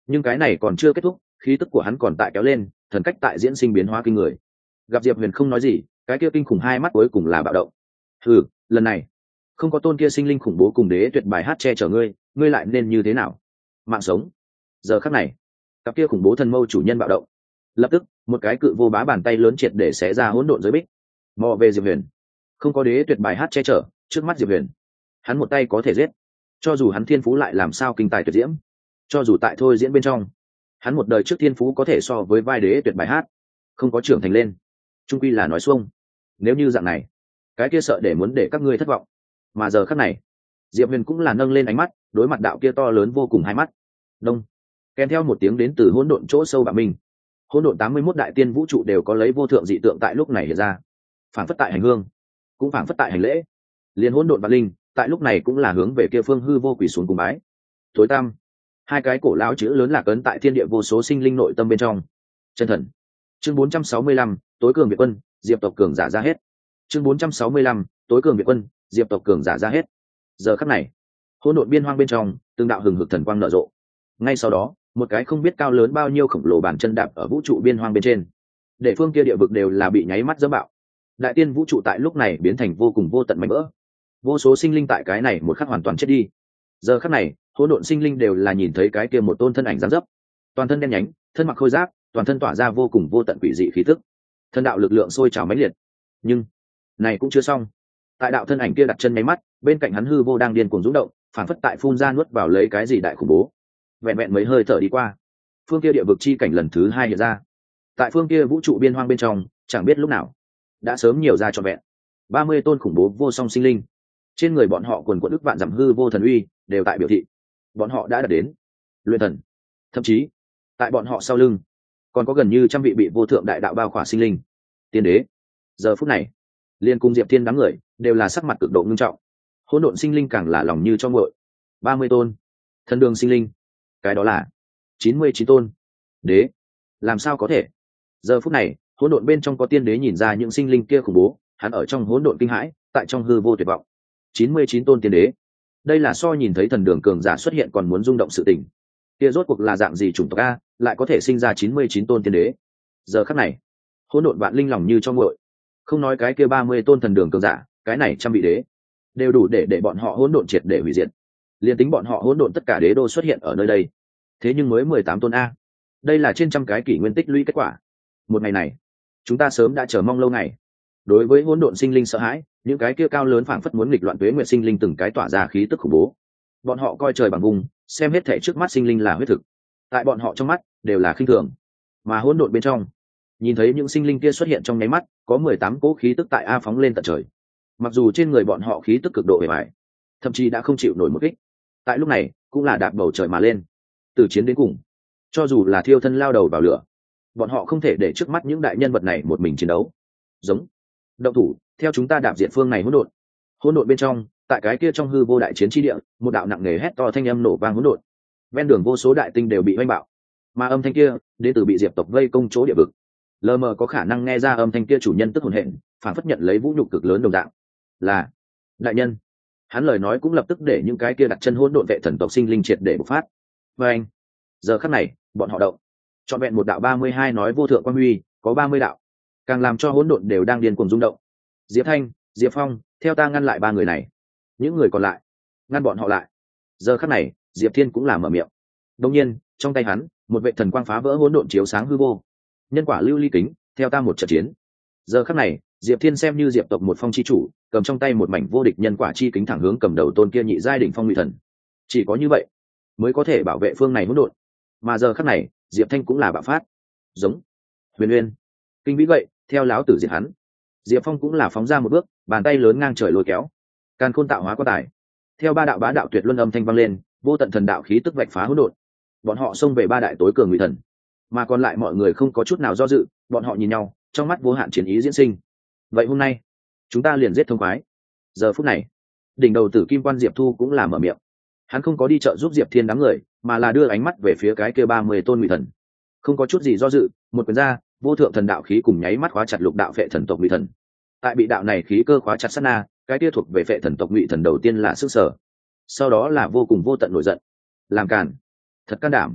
nhưng cái này còn chưa kết thúc, khí tức của hắn còn tại kéo lên, thần cách tại diễn sinh biến hóa kinh người. Gặp Diệp Huyền không nói gì, cái kia kinh khủng hai mắt cuối cùng là bạo động. Hừ, lần này không có tôn kia sinh linh khủng bố cùng đế tuyệt bài hát che chở ngươi, ngươi lại nên như thế nào? Mạng sống. Giờ khắc này, cặp kia khủng bố thần mâu chủ nhân bạo động. Lập tức, một cái cự vô bá bàn tay lớn triệt để xé ra hỗn độn giới bích. Mò về Diệp Huyền. Không có đế tuyệt bài hát che chở, trước mắt Diệp Huyền, hắn một tay có thể giết. Cho dù hắn thiên phú lại làm sao kinh tài tuyệt diễm, cho dù tại thôi diễn bên trong, hắn một đời trước thiên phú có thể so với vai đế tuyệt bài hát, không có trưởng thành lên, trung quy là nói xuông. Nếu như dạng này, cái kia sợ để muốn để các ngươi thất vọng. Mà giờ khắc này, Diệp Huyền cũng là nâng lên ánh mắt, đối mặt đạo kia to lớn vô cùng hai mắt. Đông, kèm theo một tiếng đến từ hỗn độn chỗ sâu bạo minh. Hỗn độn tám mươi mốt đại tiên vũ trụ đều có lấy vô thượng dị tượng tại lúc này hiện ra. Phảng phất tại hành hương, cũng phảng phất tại hành lễ. Liên hỗn độn và linh, tại lúc này cũng là hướng về kia phương hư vô quỷ xuống cùng bái. Tối tăm, hai cái cổ lão chữ lớn lạc ấn tại thiên địa vô số sinh linh nội tâm bên trong. Chân thần. Chương bốn trăm sáu mươi lăm, tối cường Việt quân, Diệp tộc cường giả ra hết. Chương bốn trăm sáu mươi lăm, tối cường Việt quân, Diệp tộc cường giả ra hết. Giờ khắc này, hỗn độn biên hoang bên trong, từng đạo hừng hực thần quang nở rộ. Ngay sau đó, một cái không biết cao lớn bao nhiêu khổng lồ bàn chân đạp ở vũ trụ biên hoang bên trên, để phương kia địa vực đều là bị nháy mắt dẫm bạo. Đại tiên vũ trụ tại lúc này biến thành vô cùng vô tận mảnh vỡ, vô số sinh linh tại cái này một khắc hoàn toàn chết đi. Giờ khắc này, hỗn độn sinh linh đều là nhìn thấy cái kia một tôn thân ảnh giáng dấp, toàn thân đen nhánh, thân mặc khôi giáp, toàn thân tỏa ra vô cùng vô tận quỷ dị khí tức, thân đạo lực lượng sôi trào mãnh liệt. Nhưng này cũng chưa xong, tại đạo thân ảnh kia đặt chân nháy mắt, bên cạnh hắn hư vô đang điên cuồng rung động, phản phất tại phun ra nuốt vào lấy cái gì đại khủng bố. Vẹn vẹn mấy hơi thở đi qua, phương kia địa vực chi cảnh lần thứ hai hiện ra. Tại phương kia vũ trụ biên hoang bên trong, chẳng biết lúc nào đã sớm nhiều ra trọn vẹn ba mươi tôn khủng bố vô song sinh linh. Trên người bọn họ quần quần ức vạn dặm hư vô thần uy đều tại biểu thị bọn họ đã đạt đến luyện thần. Thậm chí tại bọn họ sau lưng còn có gần như trăm vị bị vô thượng đại đạo bao khỏa sinh linh tiên đế. Giờ phút này, liên cung Diệp Thiên đám người đều là sắc mặt cực độ ngưng trọng. Hỗn độn sinh linh càng là lòng như cho nguội. ba mươi tôn thần đường sinh linh, cái đó là chín mươi chín tôn đế. Làm sao có thể? Giờ phút này, hỗn độn bên trong có tiên đế nhìn ra những sinh linh kia khủng bố, hắn ở trong hỗn độn kinh hãi, tại trong hư vô tuyệt vọng. chín mươi chín tôn tiên đế, đây là so nhìn thấy thần đường cường giả xuất hiện còn muốn rung động sự tình. Kia rốt cuộc là dạng gì chủng tộc a, lại có thể sinh ra chín mươi chín tôn tiên đế? Giờ khắc này, hỗn độn vạn linh lòng như cho nguội. Không nói cái kia ba mươi tôn thần đường cường giả, cái này trăm vị đế đều đủ để để bọn họ hỗn độn triệt để hủy diệt. Liên tính bọn họ hỗn độn tất cả đế đô xuất hiện ở nơi đây, thế nhưng mới mười tám tôn a. Đây là trên trăm cái kỷ nguyên tích lũy kết quả. Một ngày này, chúng ta sớm đã chờ mong lâu ngày. Đối với hỗn độn sinh linh sợ hãi, những cái kia cao lớn phảng phất muốn nghịch loạn tuế nguyệt sinh linh từng cái tỏa ra khí tức khủng bố. Bọn họ coi trời bằng vùng, xem hết thảy trước mắt sinh linh là huyết thực. Tại bọn họ trong mắt đều là khinh thường. Mà hỗn độn bên trong, nhìn thấy những sinh linh kia xuất hiện trong nháy mắt, có mười tám cỗ khí tức tại a phóng lên tận trời. Mặc dù trên người bọn họ khí tức cực độ bề bại, thậm chí đã không chịu nổi một kích. Tại lúc này, cũng là đạp bầu trời mà lên. Từ chiến đến cùng, cho dù là thiêu thân lao đầu vào lửa, bọn họ không thể để trước mắt những đại nhân vật này một mình chiến đấu. Giống động thủ, theo chúng ta đạp diện phương này hỗn độn. Hỗn độn bên trong, tại cái kia trong hư vô đại chiến chi địa, một đạo nặng nề hét to thanh âm nổ vang hỗn độn. Ven đường vô số đại tinh đều bị hoanh bạo, mà âm thanh kia đến từ bị diệp tộc vây công chỗ địa vực. Lờ mờ có khả năng nghe ra âm thanh kia chủ nhân tức hồn hện, phản phất nhận lấy vũ nhục cực lớn đồng dạng. Là đại nhân. Hắn lời nói cũng lập tức để những cái kia đặt chân hỗn độn vệ thần tộc sinh linh triệt để bộc phát. Và anh, giờ khắc này, bọn họ động. Chọn vẹn một đạo ba mươi hai nói vô thượng quan huy, có ba mươi đạo, càng làm cho hỗn độn đều đang điên cuồng rung động. Diệp Thanh, Diệp Phong, theo ta ngăn lại ba người này. Những người còn lại, ngăn bọn họ lại. Giờ khắc này, Diệp Thiên cũng làm mở miệng. Đương nhiên, trong tay hắn, một vệ thần quang phá vỡ hỗn độn chiếu sáng hư vô. Nhân quả lưu ly kính, theo ta một trận chiến. Giờ khắc này, Diệp Thiên xem như Diệp tộc một phong chi chủ, cầm trong tay một mảnh vô địch nhân quả chi kính thẳng hướng cầm đầu tôn kia nhị giai đỉnh phong ngụy thần. Chỉ có như vậy, mới có thể bảo vệ phương này hỗn độn. Mà giờ khắc này, Diệp Thanh cũng là bạo phát. Giống Huyền Uyên, kinh vĩ vậy, theo láo tử diệt hắn. Diệp Phong cũng là phóng ra một bước, bàn tay lớn ngang trời lôi kéo. Càn khôn tạo hóa quá tài. Theo ba đạo bá đạo tuyệt luân âm thanh vang lên, vô tận thần đạo khí tức vạch phá hỗn độn. Bọn họ xông về ba đại tối cường ngụy thần, mà còn lại mọi người không có chút nào do dự, bọn họ nhìn nhau, trong mắt vô hạn chiến ý diễn sinh. Vậy hôm nay, chúng ta liền giết thông khoái. Giờ phút này, đỉnh đầu tử kim quan Diệp Thu cũng là mở miệng. Hắn không có đi trợ giúp Diệp Thiên đám người, mà là đưa ánh mắt về phía cái kia ba mươi tôn ngụy thần. Không có chút gì do dự, một quyền ra, vô thượng thần đạo khí cùng nháy mắt khóa chặt lục đạo phệ thần tộc ngụy thần. Tại bị đạo này khí cơ khóa chặt sát na, cái kia thuộc về phệ thần tộc ngụy thần đầu tiên là sức sở, sau đó là vô cùng vô tận nổi giận. Làm càn, thật can đảm.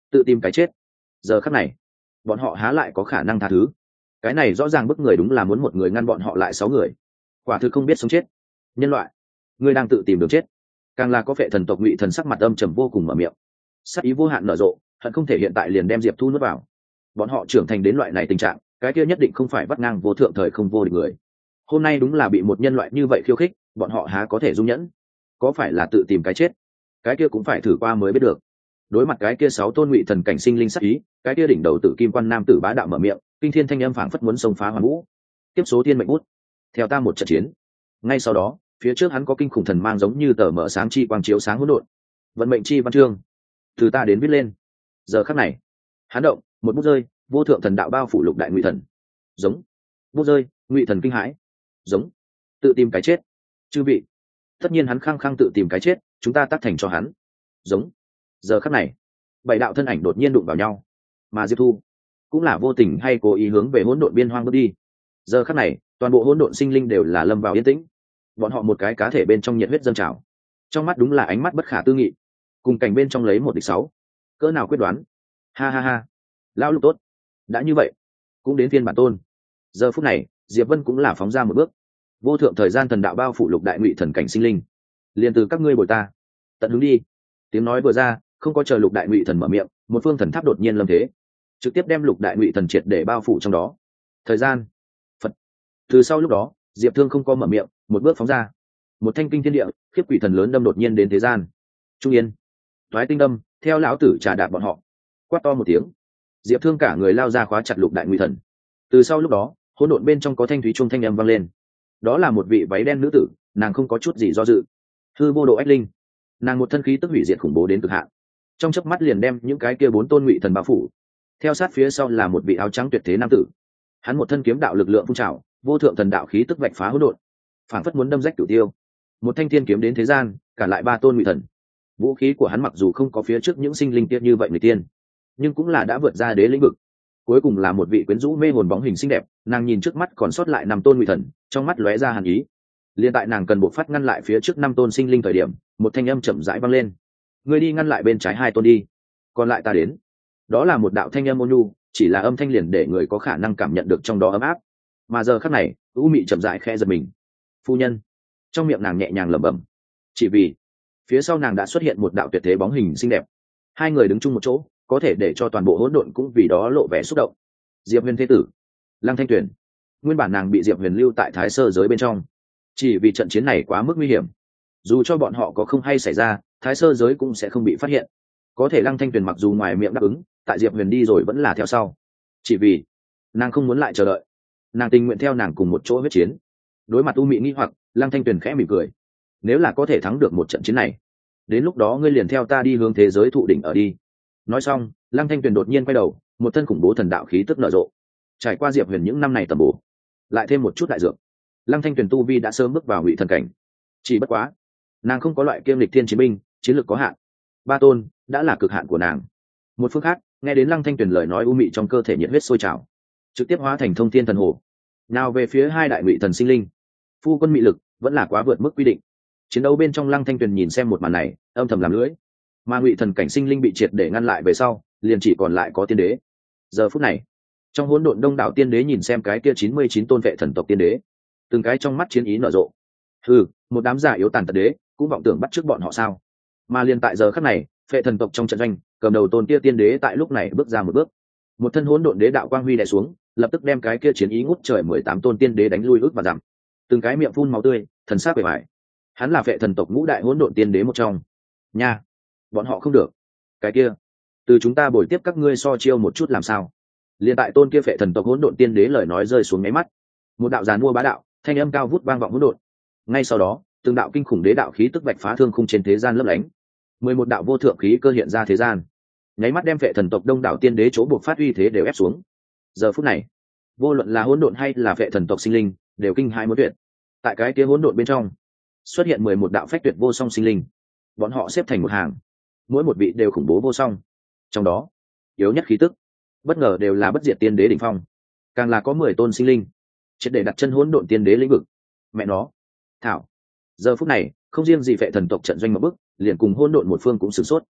tự tìm cái chết. Giờ khắc này bọn họ há lại có khả năng tha thứ. Cái này rõ ràng bức người đúng là muốn một người ngăn bọn họ lại sáu người, quả thực không biết sống chết. Nhân loại, ngươi đang tự tìm đường chết. Càng là có phệ thần tộc Ngụy Thần sắc mặt âm trầm vô cùng mở miệng, sắc ý vô hạn nở rộ, hận không thể hiện tại liền đem Diệp Thu nuốt vào. Bọn họ trưởng thành đến loại này tình trạng, cái kia nhất định không phải vắt ngang vô thượng thời không vô địch người. Hôm nay đúng là bị một nhân loại như vậy khiêu khích, bọn họ há có thể dung nhẫn? Có phải là tự tìm cái chết? Cái kia cũng phải thử qua mới biết được. Đối mặt cái kia sáu tôn Ngụy Thần cảnh sinh linh sắc ý, cái kia đỉnh đầu tử kim quan nam tử bá đạo mở miệng, kinh thiên thanh âm phảng phất muốn xông phá hoàn vũ. Tiếp số thiên mệnh bút, theo ta một trận chiến. Ngay sau đó, phía trước hắn có kinh khủng thần mang giống như tờ mở sáng chi quang chiếu sáng hỗn độn. Vận mệnh chi văn chương, từ ta đến viết lên. Giờ khắc này, hắn động, một bút rơi, vô thượng thần đạo bao phủ lục đại Ngụy Thần. Giống, bút rơi, Ngụy Thần kinh hãi. Giống, tự tìm cái chết. Chư vị, tất nhiên hắn khăng khăng tự tìm cái chết, chúng ta tác thành cho hắn. Giống. Giờ khắc này, bảy đạo thân ảnh đột nhiên đụng vào nhau, mà Diệp Thu cũng là vô tình hay cố ý hướng về hỗn độn biên hoang bước đi. Giờ khắc này, toàn bộ hỗn độn sinh linh đều là lâm vào yên tĩnh. Bọn họ một cái cá thể bên trong nhiệt huyết dâng trào, trong mắt đúng là ánh mắt bất khả tư nghị, cùng cảnh bên trong lấy một địch sáu, cỡ nào quyết đoán. Ha ha ha, lão lục tốt, đã như vậy cũng đến phiên bản tôn. Giờ phút này, Diệp Vân cũng là phóng ra một bước, vô thượng thời gian thần đạo bao phủ lục đại Ngụy Thần cảnh sinh linh, liền từ các ngươi bồi ta tận hướng đi. Tiếng nói vừa ra, không có chờ lục đại Ngụy Thần mở miệng, một phương thần tháp đột nhiên lâm thế, trực tiếp đem lục đại Ngụy Thần triệt để bao phủ trong đó. Thời gian Phật. Từ sau lúc đó, Diệp Thương không có mở miệng, một bước phóng ra, một thanh kinh thiên địa khiếp quỷ thần lớn đâm đột nhiên đến thế gian. Trung yên, toái tinh đâm, theo lão tử trà đạp bọn họ. Quát to một tiếng, Diệp Thương cả người lao ra khóa chặt lục đại Ngụy Thần. Từ sau lúc đó, hỗn độn bên trong có thanh thúy trung thanh âm vang lên. Đó là một vị váy đen nữ tử, nàng không có chút gì do dự, hư vô độ ách linh, nàng một thân khí tức hủy diệt khủng bố đến cực hạn, trong chớp mắt liền đem những cái kia bốn tôn Ngụy Thần bao phủ. Theo sát phía sau là một vị áo trắng tuyệt thế nam tử, hắn một thân kiếm đạo lực lượng phun trào, vô thượng thần đạo khí tức vạch phá hỗn độn, phảng phất muốn đâm rách cửu tiêu. Một thanh thiên kiếm đến thế gian, cả lại ba tôn Ngụy Thần. Vũ khí của hắn mặc dù không có phía trước những sinh linh tiên như vậy người tiên, nhưng cũng là đã vượt ra đế lĩnh vực. Cuối cùng là một vị quyến rũ mê hồn bóng hình xinh đẹp, nàng nhìn trước mắt còn sót lại năm tôn Ngụy Thần, trong mắt lóe ra hàn ý. Liên tại nàng cần buộc phát ngăn lại phía trước năm tôn sinh linh thời điểm, một thanh âm chậm rãi vang lên: "Ngươi đi ngăn lại bên trái hai tôn đi, còn lại ta đến." Đó là một đạo thanh âm ôn nhu, chỉ là âm thanh liền để người có khả năng cảm nhận được trong đó ấm áp. Mà giờ khắc này, U Mị chậm rãi khẽ giật mình. "Phu nhân." Trong miệng nàng nhẹ nhàng lẩm bẩm. Chỉ vì phía sau nàng đã xuất hiện một đạo tuyệt thế bóng hình xinh đẹp. Hai người đứng chung một chỗ, có thể để cho toàn bộ hỗn độn cũng vì đó lộ vẻ xúc động. Diệp Huyền thế tử, Lăng Thanh Tuyền. Nguyên bản nàng bị Diệp Huyền lưu tại Thái Sơ giới bên trong, chỉ vì trận chiến này quá mức nguy hiểm, dù cho bọn họ có không hay xảy ra, Thái Sơ giới cũng sẽ không bị phát hiện. Có thể Lăng Thanh Tuyền mặc dù ngoài miệng đáp ứng, tại Diệp Huyền đi rồi vẫn là theo sau, chỉ vì nàng không muốn lại chờ đợi, nàng tình nguyện theo nàng cùng một chỗ huyết chiến. Đối mặt U Mị nghi hoặc, Lăng Thanh Tuyền khẽ mỉm cười: "Nếu là có thể thắng được một trận chiến này, đến lúc đó ngươi liền theo ta đi hướng thế giới thụ đỉnh ở đi." Nói xong, Lăng Thanh Tuyền đột nhiên quay đầu, một thân khủng bố thần đạo khí tức nở rộ. Trải qua Diệp Huyền những năm này tầm bổ, lại thêm một chút đại dược, Lăng Thanh Tuyền tu vi đã sớm bước vào Ngụy Thần cảnh. Chỉ bất quá, nàng không có loại kiêm lịch thiên chiến binh, chiến lược có hạn. Ba tôn đã là cực hạn của nàng. Một phương khác, nghe đến Lăng Thanh Tuyền lời nói, U Mị trong cơ thể nhiệt huyết sôi trào, trực tiếp hóa thành thông thiên thần hồ, nào về phía hai đại Ngụy Thần sinh linh. Phu quân mị lực vẫn là quá vượt mức quy định. Chiến đấu bên trong, Lăng Thanh Tuyền nhìn xem một màn này, âm thầm làm lưỡi. Mà Ngụy Thần cảnh sinh linh bị triệt để ngăn lại về sau, liền chỉ còn lại có tiên đế. Giờ phút này, trong hỗn độn đông đảo tiên đế nhìn xem cái kia chín mươi chín tôn vệ thần tộc tiên đế, từng cái trong mắt chiến ý nở rộ. Ừ, một đám giả yếu tàn tật đế, cũng vọng tưởng bắt trước bọn họ sao? Mà liền tại giờ khắc này, vệ thần tộc trong trận doanh, cầm đầu tôn kia tiên đế tại lúc này bước ra một bước, một thân hỗn độn đế đạo quang huy đè xuống, lập tức đem cái kia chiến ý ngút trời mười tám tôn tiên đế đánh lui ước và giảm. Từng cái miệng phun máu tươi, thần sắc bề bại. Hắn là vệ thần tộc ngũ đại hỗn độn tiên đế một trong. Nha, bọn họ không được. Cái kia, từ chúng ta bồi tiếp các ngươi so chiêu một chút làm sao? Liên tại tôn kia phệ thần tộc hỗn độn tiên đế lời nói rơi xuống ngáy mắt, một đạo giàn mua bá đạo, thanh âm cao vút vang vọng hỗn độn. Ngay sau đó, từng đạo kinh khủng đế đạo khí tức vạch phá thương khung trên thế gian lấp lánh, mười một đạo vô thượng khí cơ hiện ra thế gian, nháy mắt đem phệ thần tộc đông đảo tiên đế chỗ buộc phát uy thế đều ép xuống. Giờ phút này, vô luận là hỗn độn hay là phệ thần tộc sinh linh, đều kinh hãi muốn tuyệt. Tại cái kia hỗn độn bên trong, xuất hiện mười một đạo phách tuyệt vô song sinh linh, bọn họ xếp thành một hàng, mỗi một vị đều khủng bố vô song. Trong đó, yếu nhất khí tức, bất ngờ đều là bất diệt tiên đế đỉnh phong, càng là có mười tôn sinh linh triệt để đặt chân hỗn độn tiên đế lĩnh vực. Mẹ nó, thảo. Giờ phút này, không riêng gì phệ thần tộc trận doanh một bước, liền cùng hỗn độn một phương cũng sửng sốt.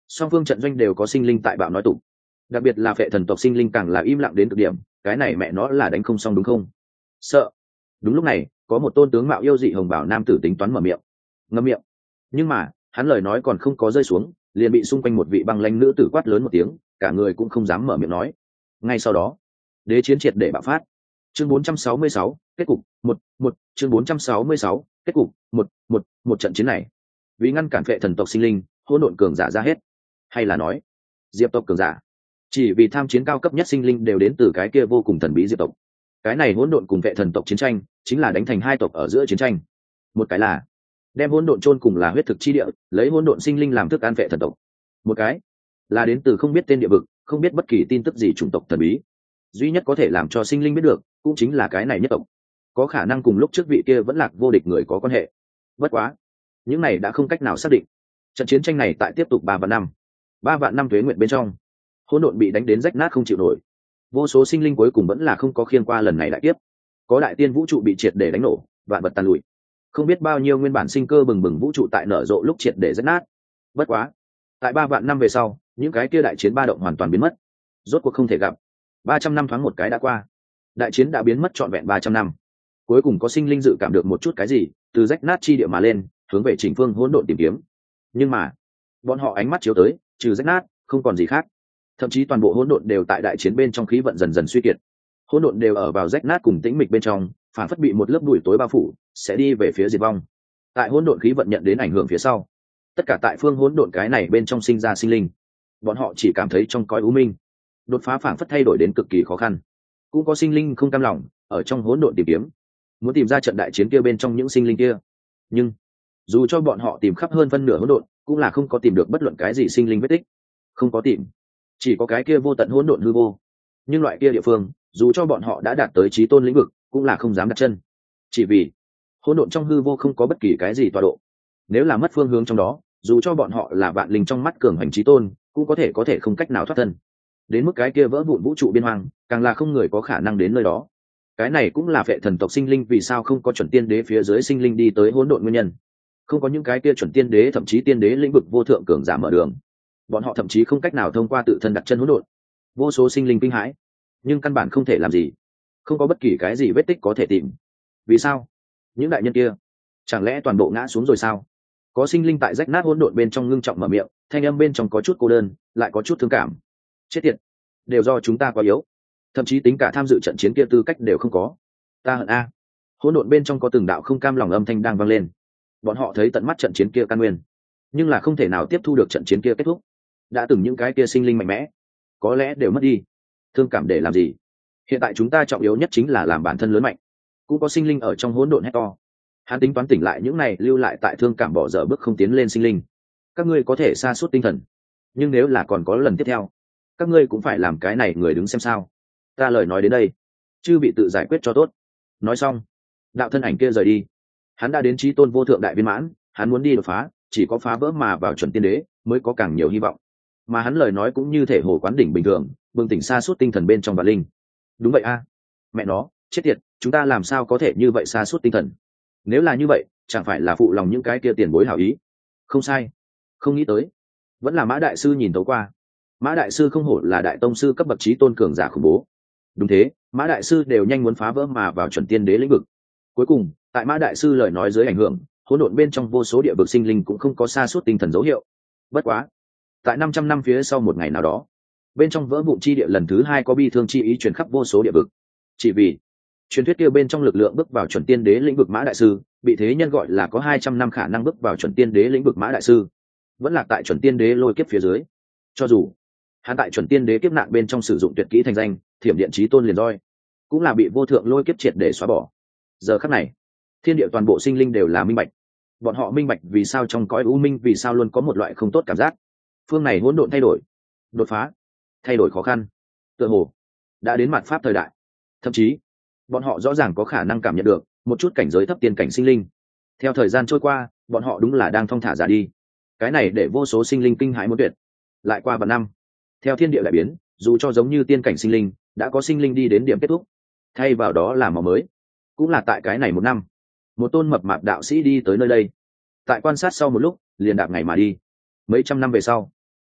song phương trận doanh đều có sinh linh tại bạo nói tục, đặc biệt là phệ thần tộc sinh linh càng là im lặng đến cực điểm. Cái này mẹ nó là đánh không xong đúng không? Sợ. Đúng lúc này có một tôn tướng mạo yêu dị hồng bảo nam tử tính toán mở miệng. Ngậm miệng. Nhưng mà hắn lời nói còn không có rơi xuống, liền bị xung quanh một vị băng lãnh nữ tử quát lớn một tiếng, cả người cũng không dám mở miệng nói. Ngay sau đó đế chiến triệt để bạo phát. Chương bốn trăm sáu mươi sáu, kết cục một một. Chương bốn trăm sáu mươi sáu, kết cục một một. Một trận chiến này vì ngăn cản phệ thần tộc sinh linh, hỗn độn cường giả ra hết, hay là nói diệp tộc cường giả, chỉ vì tham chiến cao cấp nhất sinh linh đều đến từ cái kia vô cùng thần bí diệp tộc. Cái này hỗn độn cùng phệ thần tộc chiến tranh chính là đánh thành hai tộc ở giữa chiến tranh. Một cái là đem hỗn độn chôn cùng là huyết thực chi địa, lấy hỗn độn sinh linh làm thức ăn phệ thần tộc. Một cái là đến từ không biết tên địa vực, không biết bất kỳ tin tức gì chủng tộc thần bí, duy nhất có thể làm cho sinh linh biết được cũng chính là cái này nhất tộc, có khả năng cùng lúc trước vị kia vẫn lạc vô địch người có quan hệ. Bất quá những này đã không cách nào xác định. Trận chiến tranh này tại tiếp tục ba vạn năm, ba vạn năm tuế nguyện bên trong, hỗn độn bị đánh đến rách nát không chịu nổi, vô số sinh linh cuối cùng vẫn là không có khiêng qua lần này đại kiếp. Có đại tiên vũ trụ bị triệt để đánh nổ, vạn vật tàn lụi, không biết bao nhiêu nguyên bản sinh cơ bừng bừng vũ trụ tại nở rộ lúc triệt để rách nát. Bất quá tại ba vạn năm về sau, những cái kia đại chiến ba động hoàn toàn biến mất, rốt cuộc không thể gặp. Ba trăm năm thoáng một cái đã qua, đại chiến đã biến mất trọn vẹn ba trăm năm. Cuối cùng có sinh linh dự cảm được một chút cái gì, từ rách nát chi địa mà lên, hướng về chỉnh phương hỗn độn tìm kiếm. Nhưng mà bọn họ ánh mắt chiếu tới, trừ rách nát không còn gì khác. Thậm chí toàn bộ hỗn độn đều tại đại chiến bên trong khí vận dần dần suy kiệt, hỗn độn đều ở vào rách nát cùng tĩnh mịch bên trong, phản phất bị một lớp bụi tối bao phủ, sẽ đi về phía diệt vong. Tại hỗn độn khí vận nhận đến ảnh hưởng phía sau, tất cả tại phương hỗn độn cái này bên trong sinh ra sinh linh, bọn họ chỉ cảm thấy trong cõi u minh đột phá phản phất thay đổi đến cực kỳ khó khăn. Cũng có sinh linh không cam lòng ở trong hỗn độn tìm kiếm, muốn tìm ra trận đại chiến kia bên trong những sinh linh kia. Nhưng dù cho bọn họ tìm khắp hơn phân nửa hỗn độn, cũng là không có tìm được bất luận cái gì sinh linh vết tích. Không có tìm, chỉ có cái kia vô tận hỗn độn hư vô. Nhưng loại kia địa phương, dù cho bọn họ đã đạt tới chí tôn lĩnh vực, cũng là không dám đặt chân, chỉ vì hỗn độn trong hư vô không có bất kỳ cái gì tọa độ. Nếu là mất phương hướng trong đó, dù cho bọn họ là vạn linh trong mắt cường hành chí tôn, cũng có thể có thể không cách nào thoát thân. Đến mức cái kia vỡ vụn vũ trụ biên hoang, càng là không người có khả năng đến nơi đó. Cái này cũng là phệ thần tộc sinh linh vì sao không có chuẩn tiên đế phía dưới sinh linh đi tới hỗn độn nguyên nhân. Không có những cái kia chuẩn tiên đế thậm chí tiên đế lĩnh vực vô thượng cường giả mở đường, bọn họ thậm chí không cách nào thông qua tự thân đặt chân hỗn độn. Vô số sinh linh kinh hãi, nhưng căn bản không thể làm gì, không có bất kỳ cái gì vết tích có thể tìm. Vì sao? Những đại nhân kia chẳng lẽ toàn bộ ngã xuống rồi sao? Có sinh linh tại rách nát hỗn độn bên trong ngưng trọng mở miệng, thanh âm bên trong có chút cô đơn, lại có chút thương cảm. Chết tiệt, đều do chúng ta quá yếu, thậm chí tính cả tham dự trận chiến kia tư cách đều không có. Ta hận a. Hỗn độn bên trong có từng đạo không cam lòng âm thanh đang vang lên. Bọn họ thấy tận mắt trận chiến kia căn nguyên, nhưng là không thể nào tiếp thu được trận chiến kia kết thúc. Đã từng những cái kia sinh linh mạnh mẽ, có lẽ đều mất đi. Thương cảm để làm gì? Hiện tại chúng ta trọng yếu nhất chính là làm bản thân lớn mạnh. Cũng có sinh linh ở trong hỗn độn hét to. Hắn tính toán tỉnh lại những này lưu lại tại thương cảm bỏ dở bước không tiến lên sinh linh. Các ngươi có thể sa sút tinh thần, nhưng nếu là còn có lần tiếp theo, các ngươi cũng phải làm cái này người đứng xem sao. Ta lời nói đến đây, chư bị tự giải quyết cho tốt. Nói xong, đạo thân ảnh kia rời đi. Hắn đã đến chí tôn vô thượng đại viên mãn, hắn muốn đi đột phá, chỉ có phá vỡ mà vào chuẩn tiên đế mới có càng nhiều hy vọng. Mà hắn lời nói cũng như thể hồ quán đỉnh bình thường, bừng tỉnh sa sút tinh thần bên trong vạn linh. Đúng vậy a, mẹ nó, chết tiệt, chúng ta làm sao có thể như vậy sa sút tinh thần? Nếu là như vậy, chẳng phải là phụ lòng những cái kia tiền bối hảo ý? Không sai, không nghĩ tới, vẫn là Mã đại sư nhìn thấu qua. Mã đại sư không hổ là đại tông sư cấp bậc chí tôn cường giả khủng bố. Đúng thế, Mã đại sư đều nhanh muốn phá vỡ mà vào chuẩn tiên đế lĩnh vực. Cuối cùng, tại Mã đại sư lời nói dưới ảnh hưởng, hỗn độn bên trong vô số địa vực sinh linh cũng không có sa sút tinh thần dấu hiệu. Bất quá, tại năm trăm năm phía sau một ngày nào đó, bên trong vỡ vụn chi địa lần thứ hai có bi thương chi ý truyền khắp vô số địa vực. Chỉ vì truyền thuyết kia bên trong lực lượng bước vào chuẩn tiên đế lĩnh vực Mã đại sư, bị thế nhân gọi là có hai trăm năm khả năng bước vào chuẩn tiên đế lĩnh vực Mã đại sư, vẫn lạc tại chuẩn tiên đế lôi kiếp phía dưới. Cho dù hắn tại chuẩn tiên đế kiếp nạn bên trong sử dụng tuyệt kỹ thành danh thiểm điện chí tôn liền roi, cũng là bị vô thượng lôi kiếp triệt để xóa bỏ. Giờ khắc này, thiên địa toàn bộ sinh linh đều là minh bạch. Bọn họ minh bạch vì sao trong cõi u minh vì sao luôn có một loại không tốt cảm giác. Phương này hỗn độn thay đổi, đột phá, thay đổi khó khăn, tựa hồ đã đến mặt pháp thời đại. Thậm chí bọn họ rõ ràng có khả năng cảm nhận được một chút cảnh giới thấp tiên cảnh sinh linh. Theo thời gian trôi qua, bọn họ đúng là đang thong thả ra đi. Cái này để vô số sinh linh kinh hãi muốn tuyệt. Lại qua vạn năm, theo thiên địa đại biến, dù cho giống như tiên cảnh sinh linh, đã có sinh linh đi đến điểm kết thúc, thay vào đó là màu mới. Cũng là tại cái này một năm, một tôn mập mạp đạo sĩ đi tới nơi đây. Tại quan sát sau một lúc, liền đạp ngày mà đi. Mấy trăm năm về sau,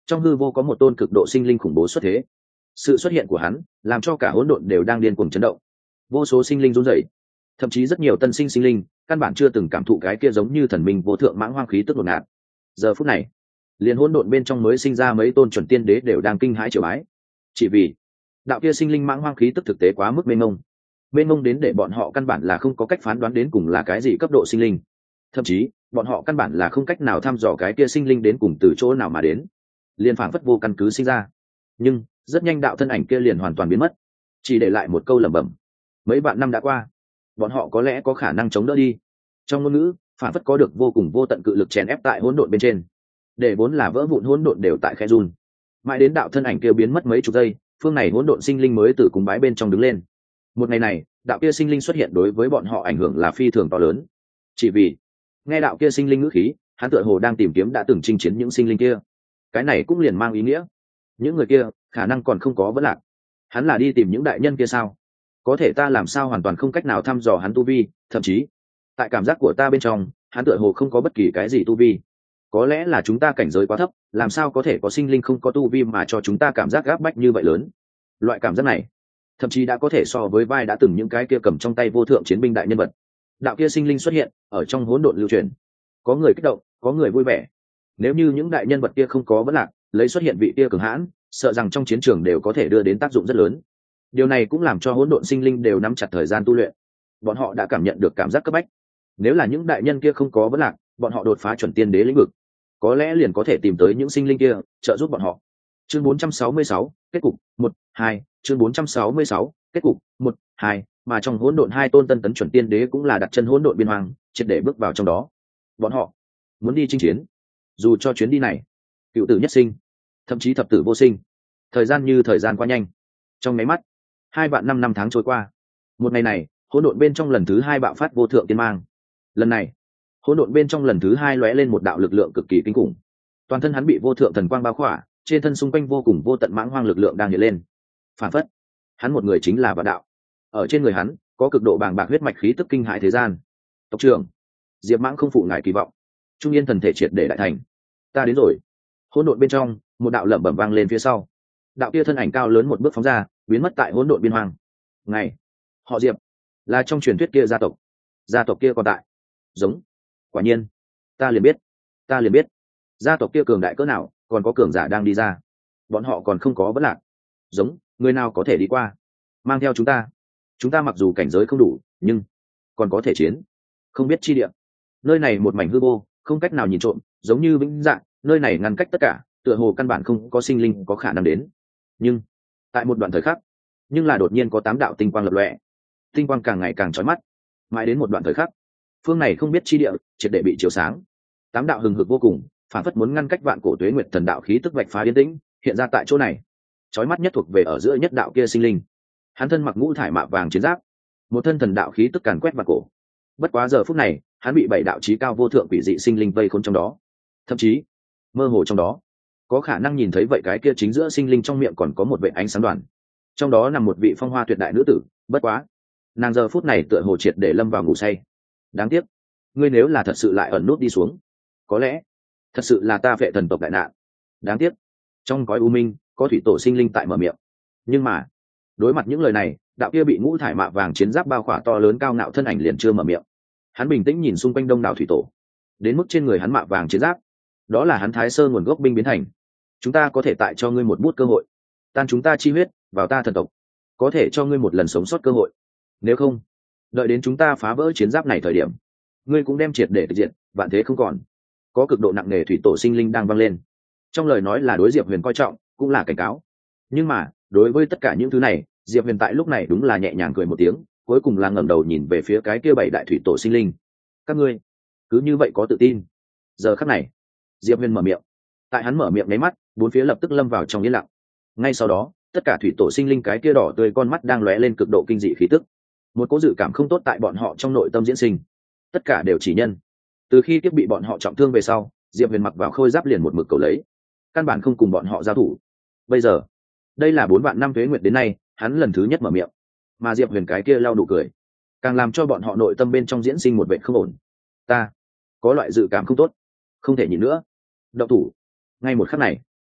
trong hư vô có một tôn cực độ sinh linh khủng bố xuất thế. Sự xuất hiện của hắn làm cho cả hỗn độn đều đang điên cuồng chấn động, vô số sinh linh run rẩy, thậm chí rất nhiều tân sinh sinh linh căn bản chưa từng cảm thụ cái kia giống như thần minh vô thượng mãng hoang khí tức đột ngạt. Giờ phút này, liền hỗn độn bên trong mới sinh ra mấy tôn chuẩn tiên đế đều đang kinh hãi triều bái, chỉ vì đạo kia sinh linh mãng hoang khí tức thực tế quá mức mênh mông, mênh mông đến để bọn họ căn bản là không có cách phán đoán đến cùng là cái gì cấp độ sinh linh, thậm chí bọn họ căn bản là không cách nào thăm dò cái kia sinh linh đến cùng từ chỗ nào mà đến, liền phảng phất vô căn cứ sinh ra. Nhưng rất nhanh đạo thân ảnh kia liền hoàn toàn biến mất, chỉ để lại một câu lẩm bẩm: mấy vạn năm đã qua, bọn họ có lẽ có khả năng chống đỡ đi. Trong ngôn ngữ phảng phất có được vô cùng vô tận cự lực chèn ép tại hỗn độn bên trên, để vốn là vỡ vụn hỗn độn đều tại khe run. Mãi đến đạo thân ảnh kia biến mất mấy chục giây, phương này hỗn độn sinh linh mới từ cúng bái bên trong đứng lên. Một ngày này, đạo kia sinh linh xuất hiện đối với bọn họ ảnh hưởng là phi thường to lớn, chỉ vì nghe đạo kia sinh linh ngữ khí, hắn tựa hồ đang tìm kiếm đã từng chinh chiến những sinh linh kia. Cái này cũng liền mang ý nghĩa những người kia khả năng còn không có vấn lạc. Hắn là đi tìm những đại nhân kia sao? Có thể ta làm sao hoàn toàn không cách nào thăm dò hắn tu vi, thậm chí tại cảm giác của ta bên trong, hắn tựa hồ không có bất kỳ cái gì tu vi. Có lẽ là chúng ta cảnh giới quá thấp, làm sao có thể có sinh linh không có tu vi mà cho chúng ta cảm giác gáp bách như vậy lớn. Loại cảm giác này thậm chí đã có thể so với vai đã từng những cái kia cầm trong tay vô thượng chiến binh đại nhân vật. Đạo kia sinh linh xuất hiện ở trong hỗn độn lưu truyền, có người kích động, có người vui vẻ. Nếu như những đại nhân vật kia không có vấn lạc, lấy xuất hiện vị kia cường hãn, sợ rằng trong chiến trường đều có thể đưa đến tác dụng rất lớn. Điều này cũng làm cho hỗn độn sinh linh đều nắm chặt thời gian tu luyện. Bọn họ đã cảm nhận được cảm giác cấp bách. Nếu là những đại nhân kia không có vấn lạc, bọn họ đột phá chuẩn tiên đế lĩnh vực, có lẽ liền có thể tìm tới những sinh linh kia trợ giúp bọn họ. Chương bốn trăm sáu mươi sáu, kết cục một, hai, chương bốn trăm sáu mươi sáu, kết cục một, hai, mà trong hỗn độn hai tôn tân tấn chuẩn tiên đế cũng là đặt chân hỗn độn biên hoang, triệt để bước vào trong đó. Bọn họ muốn đi chinh chiến, dù cho chuyến đi này cựu tử nhất sinh, thậm chí thập tử vô sinh. Thời gian như thời gian qua nhanh, trong máy mắt hai vạn năm năm tháng trôi qua. Một ngày này, hỗn độn bên trong lần thứ hai bạo phát vô thượng tiên mang. Lần này, hỗn độn bên trong lần thứ hai lóe lên một đạo lực lượng cực kỳ kinh khủng. Toàn thân hắn bị vô thượng thần quang bao khỏa, trên thân xung quanh vô cùng vô tận mãng hoang lực lượng đang hiện lên. Phản phất, hắn một người chính là vạn đạo. Ở trên người hắn có cực độ bàng bạc huyết mạch khí tức kinh hãi thế gian. Tộc trưởng, Diệp Mãng không phụ ngài kỳ vọng, trung yên thần thể triệt để đại thành. Ta đến rồi. Hỗn độn bên trong, một đạo lẩm bẩm vang lên phía sau. Đạo kia thân ảnh cao lớn một bước phóng ra, biến mất tại hỗn độn biên hoang. Ngày, họ Diệp, là trong truyền thuyết kia gia tộc. Gia tộc kia còn tại. Giống. Quả nhiên, ta liền biết, ta liền biết, gia tộc kia cường đại cỡ nào, còn có cường giả đang đi ra. Bọn họ còn không có vấn lạc. Giống, người nào có thể đi qua? Mang theo chúng ta. Chúng ta mặc dù cảnh giới không đủ, nhưng còn có thể chiến. Không biết chi địa. Nơi này một mảnh hư vô, không cách nào nhìn trộm, giống như vĩnh dạng, nơi này ngăn cách tất cả, tựa hồ căn bản không có sinh linh có khả năng đến. Nhưng tại một đoạn thời khắc, nhưng là đột nhiên có tám đạo tinh quang lập lòe. Tinh quang càng ngày càng chói mắt. Mãi đến một đoạn thời khắc, phương này không biết chi địa triệt để bị chiếu sáng. Tám đạo hừng hực vô cùng, phản phất muốn ngăn cách vạn cổ tuế nguyệt thần đạo khí tức vạch phá yên tĩnh, hiện ra tại chỗ này. Chói mắt nhất thuộc về ở giữa nhất đạo kia sinh linh. Hắn thân mặc ngũ thải mạ vàng chiến giáp, một thân thần đạo khí tức càn quét vạn cổ. Bất quá giờ phút này, hắn bị bảy đạo chí cao vô thượng quỷ dị sinh linh vây khốn trong đó. Thậm chí, mơ hồ trong đó, có khả năng nhìn thấy vậy cái kia chính giữa sinh linh trong miệng còn có một vệt ánh sáng đoàn. Trong đó nằm một vị phong hoa tuyệt đại nữ tử, bất quá, nàng giờ phút này tựa hồ triệt để lâm vào ngủ say. Đáng tiếc, ngươi nếu là thật sự lại ẩn nút đi xuống, có lẽ thật sự là ta vệ thần tộc đại nạn. Đáng tiếc, trong cõi u minh có thủy tổ sinh linh tại mở miệng. Nhưng mà, đối mặt những lời này, đạo kia bị ngũ thải mạ vàng chiến giáp bao khỏa to lớn cao ngạo thân ảnh liền chưa mở miệng. Hắn bình tĩnh nhìn xung quanh đông đảo thủy tổ, đến mức trên người hắn mạ vàng chiến giáp, đó là hắn Thái Sơ nguồn gốc binh biến thành. Chúng ta có thể tại cho ngươi một bút cơ hội, tan chúng ta chi huyết vào ta thần tộc, có thể cho ngươi một lần sống sót cơ hội. Nếu không, đợi đến chúng ta phá vỡ chiến giáp này thời điểm, ngươi cũng đem triệt để thực diện, vạn thế không còn. Có cực độ nặng nề thủy tổ sinh linh đang vang lên. Trong lời nói là đối Diệp Huyền coi trọng, cũng là cảnh cáo. Nhưng mà, đối với tất cả những thứ này, Diệp Huyền tại lúc này đúng là nhẹ nhàng cười một tiếng, cuối cùng là ngẩng đầu nhìn về phía cái kia bảy đại thủy tổ sinh linh. Các ngươi cứ như vậy có tự tin? Giờ khắc này, Diệp Huyền mở miệng. Tại hắn mở miệng mấy mắt, bốn phía lập tức lâm vào trong yên lặng. Ngay sau đó, tất cả thủy tổ sinh linh cái kia đỏ tươi con mắt đang lóe lên cực độ kinh dị khí tức. Một cố dự cảm không tốt tại bọn họ trong nội tâm diễn sinh. Tất cả đều chỉ nhân. Từ khi tiếp bị bọn họ trọng thương về sau, Diệp Huyền mặc vào khôi giáp liền một mực cầu lấy, căn bản không cùng bọn họ giao thủ. Bây giờ, đây là bốn vạn năm tuế nguyệt đến nay, hắn lần thứ nhất mở miệng, mà Diệp Huyền cái kia lau nụ cười, càng làm cho bọn họ nội tâm bên trong diễn sinh một vẻ không ổn. Ta có loại dự cảm không tốt, không thể nhịn nữa. Động thủ. Ngay một khắc này,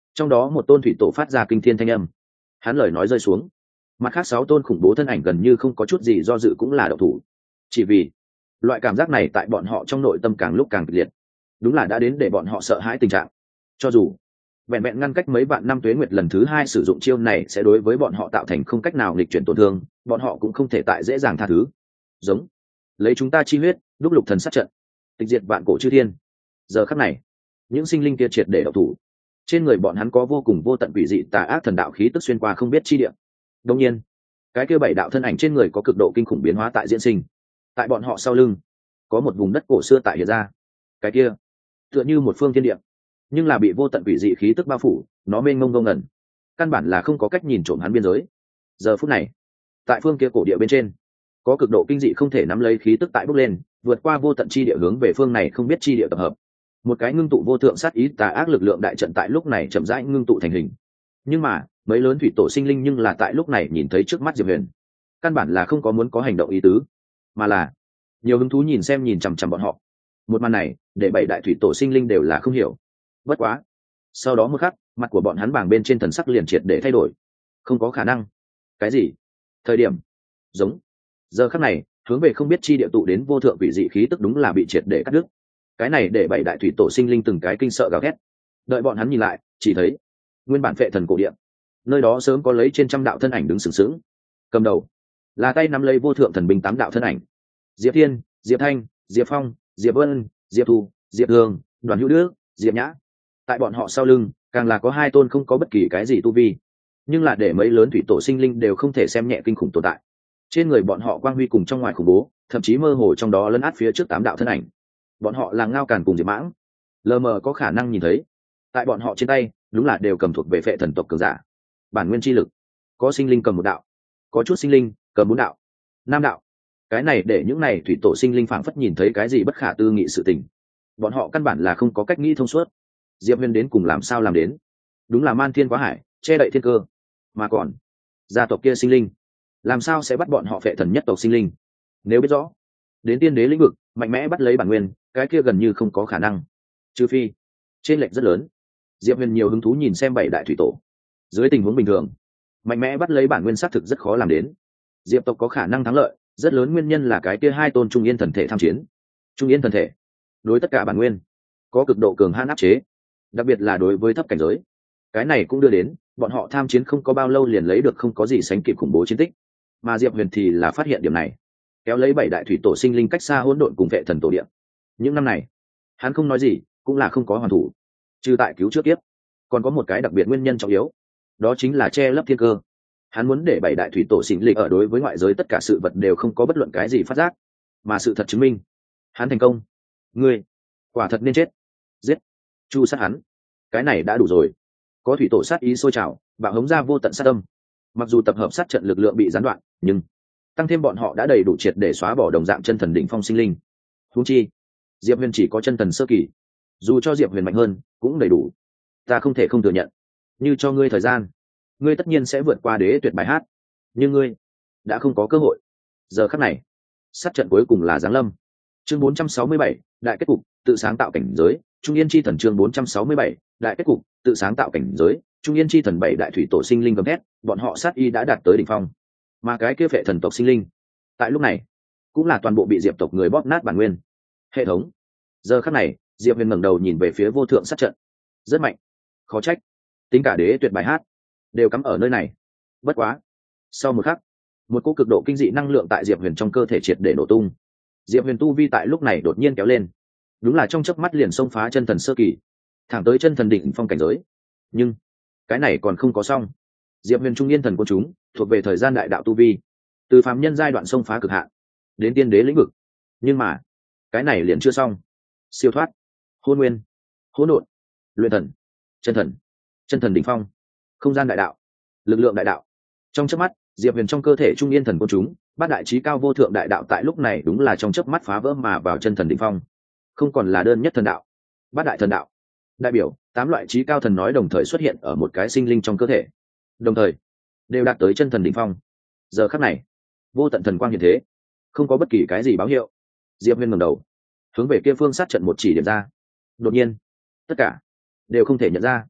trong đó một tôn thủy tổ phát ra kinh thiên thanh âm. Hắn lời nói rơi xuống, mặt khác sáu tôn khủng bố thân ảnh gần như không có chút gì do dự cũng là đậu thủ, chỉ vì loại cảm giác này tại bọn họ trong nội tâm càng lúc càng kịch liệt, đúng là đã đến để bọn họ sợ hãi tình trạng. Cho dù vẹn vẹn ngăn cách mấy vạn năm tuế nguyệt lần thứ hai sử dụng chiêu này sẽ đối với bọn họ tạo thành không cách nào nghịch chuyển tổn thương, bọn họ cũng không thể tại dễ dàng tha thứ. Giống lấy chúng ta chi huyết đúc lục thần sát trận, tịch diệt vạn cổ chư thiên. Giờ khắc này những sinh linh kia triệt để đậu thủ, trên người bọn hắn có vô cùng vô tận quỷ dị tà ác thần đạo khí tức xuyên qua không biết chi địa. Đương nhiên cái kia bảy đạo thân ảnh trên người có cực độ kinh khủng biến hóa tại diễn sinh, tại bọn họ sau lưng có một vùng đất cổ xưa tại hiện ra, cái kia tựa như một phương thiên địa, nhưng là bị vô tận quỷ dị khí tức bao phủ, nó mênh mông ngông ngẩn, căn bản là không có cách nhìn trộm hắn biên giới. Giờ phút này tại phương kia cổ địa bên trên có cực độ kinh dị không thể nắm lấy khí tức tại bốc lên, vượt qua vô tận chi địa hướng về phương này không biết chi địa tập hợp. Một cái ngưng tụ vô thượng sát ý tà ác lực lượng đại trận tại lúc này chậm rãi ngưng tụ thành hình. Nhưng mà mấy lớn thủy tổ sinh linh nhưng là tại lúc này nhìn thấy trước mắt Diệp Huyền, căn bản là không có muốn có hành động ý tứ, mà là nhiều hứng thú nhìn xem nhìn chằm chằm bọn họ. Một màn này để bảy đại thủy tổ sinh linh đều là không hiểu. Bất quá sau đó một khắc, mặt của bọn hắn bảng bên trên thần sắc liền triệt để thay đổi. Không có khả năng. Cái gì? Thời điểm giống giờ khắc này hướng về không biết chi địa tụ đến vô thượng quỷ dị khí tức đúng là bị triệt để cắt đứt. Cái này để bảy đại thủy tổ sinh linh từng cái kinh sợ gào thét. Đợi bọn hắn nhìn lại, chỉ thấy nguyên bản phệ thần cổ địa, nơi đó sớm có lấy trên trăm đạo thân ảnh đứng sừng sững, cầm đầu là tay nắm lấy vô thượng thần binh tám đạo thân ảnh: Diệp Thiên, Diệp Thanh, Diệp Phong, Diệp Vân, Diệp Thu, Diệp Hương, Đoàn Hữu Đức, Diệp Nhã. Tại bọn họ sau lưng càng là có hai tôn không có bất kỳ cái gì tu vi, nhưng là để mấy lớn thủy tổ sinh linh đều không thể xem nhẹ kinh khủng tồn tại. Trên người bọn họ quang huy cùng trong ngoài khủng bố, thậm chí mơ hồ trong đó lấn át phía trước tám đạo thân ảnh. Bọn họ là Ngao Càn cùng Diệp Mãng, lờ mờ có khả năng nhìn thấy tại bọn họ trên tay đúng là đều cầm thuộc về phệ thần tộc cường giả. Bản nguyên chi lực, có sinh linh cầm một đạo, có chút sinh linh cầm bốn đạo, năm đạo. Cái này để những này thủy tổ sinh linh phảng phất nhìn thấy cái gì bất khả tư nghị sự tình. Bọn họ căn bản là không có cách nghĩ thông suốt. Diệp Huyền đến cùng làm sao làm đến? Đúng là man thiên quá hải, che đậy thiên cơ. Mà còn gia tộc kia sinh linh làm sao sẽ bắt bọn họ phệ thần nhất tộc sinh linh? Nếu biết rõ đến tiên đế lĩnh vực mạnh mẽ bắt lấy bản nguyên, cái kia gần như không có khả năng, trừ phi trên lệch rất lớn. Diệp Huyền nhiều hứng thú nhìn xem bảy đại thủy tổ. Dưới tình huống bình thường mạnh mẽ bắt lấy bản nguyên xác thực rất khó làm đến. Diệp tộc có khả năng thắng lợi rất lớn nguyên nhân là cái kia hai tôn trung yên thần thể tham chiến. Trung yên thần thể đối tất cả bản nguyên có cực độ cường hãn áp chế, đặc biệt là đối với thấp cảnh giới. Cái này cũng đưa đến bọn họ tham chiến không có bao lâu liền lấy được không có gì sánh kịp khủng bố chiến tích. Mà Diệp Huyền thì là phát hiện điểm này, kéo lấy bảy đại thủy tổ sinh linh cách xa hỗn độn cùng vệ thần tổ địa. Những năm này hắn không nói gì cũng là không có hoàn thủ, trừ tại cứu trước tiếp còn có một cái đặc biệt nguyên nhân trọng yếu, đó chính là che lấp thiên cơ. Hắn muốn để bảy đại thủy tổ sinh linh ở đối với ngoại giới tất cả sự vật đều không có bất luận cái gì phát giác, mà sự thật chứng minh hắn thành công. Ngươi quả thật nên chết, giết chu sát hắn, cái này đã đủ rồi. Có thủy tổ sát ý sôi trào, bạo hống ra vô tận sát tâm. Mặc dù tập hợp sát trận lực lượng bị gián đoạn, nhưng tăng thêm bọn họ đã đầy đủ triệt để xóa bỏ đồng dạng chân thần đỉnh phong sinh linh. Huống chi Diệp Huyền chỉ có chân thần sơ kỳ, dù cho Diệp Huyền mạnh hơn cũng đầy đủ. Ta không thể không thừa nhận, như cho ngươi thời gian, ngươi tất nhiên sẽ vượt qua đế tuyệt bài hát, nhưng ngươi đã không có cơ hội. Giờ khắc này sát trận cuối cùng là giáng lâm. Chương bốn trăm sáu mươi bảy, đại kết cục, tự sáng tạo cảnh giới. Trung yên chi thần. Chương bốn trăm sáu mươi bảy, đại kết cục, tự sáng tạo cảnh giới. Trung yên chi thần. Bảy đại thủy tổ sinh linh gầm thét, bọn họ sát y đã đạt tới đỉnh phong, mà cái kia phệ thần tộc sinh linh tại lúc này cũng là toàn bộ bị Diệp tộc người bóp nát bản nguyên hệ thống. Giờ khắc này Diệp Huyền ngẩng đầu nhìn về phía vô thượng sát trận, rất mạnh, khó trách tính cả đế tuyệt bài hát đều cắm ở nơi này. Bất quá sau một khắc, một cỗ cực độ kinh dị năng lượng tại Diệp Huyền trong cơ thể triệt để nổ tung. Diệp Huyền tu vi tại lúc này đột nhiên kéo lên, đúng là trong chớp mắt liền xông phá chân thần sơ kỳ, thẳng tới chân thần đỉnh phong cảnh giới. Nhưng cái này còn không có xong. Diệp Huyền trung yên thần quân chúng thuộc về thời gian đại đạo tu vi, từ phàm nhân giai đoạn xông phá cực hạn đến tiên đế lĩnh vực. Nhưng mà cái này liền chưa xong. Siêu thoát, hôn nguyên, hỗn độn, luyện thần, chân thần, chân thần đỉnh phong, không gian đại đạo, lực lượng đại đạo. Trong chớp mắt Diệp Huyền trong cơ thể trung yên thần quân chúng bát đại trí cao vô thượng đại đạo tại lúc này đúng là trong chớp mắt phá vỡ mà vào chân thần đỉnh phong. Không còn là đơn nhất thần đạo, bát đại thần đạo đại biểu tám loại trí cao thần nói đồng thời xuất hiện ở một cái sinh linh trong cơ thể, đồng thời đều đạt tới chân thần đỉnh phong. Giờ khắc này vô tận thần quang hiện thế, không có bất kỳ cái gì báo hiệu. Diệp Huyền ngẩng đầu hướng về kia phương sát trận một chỉ điểm ra. Đột nhiên tất cả đều không thể nhận ra,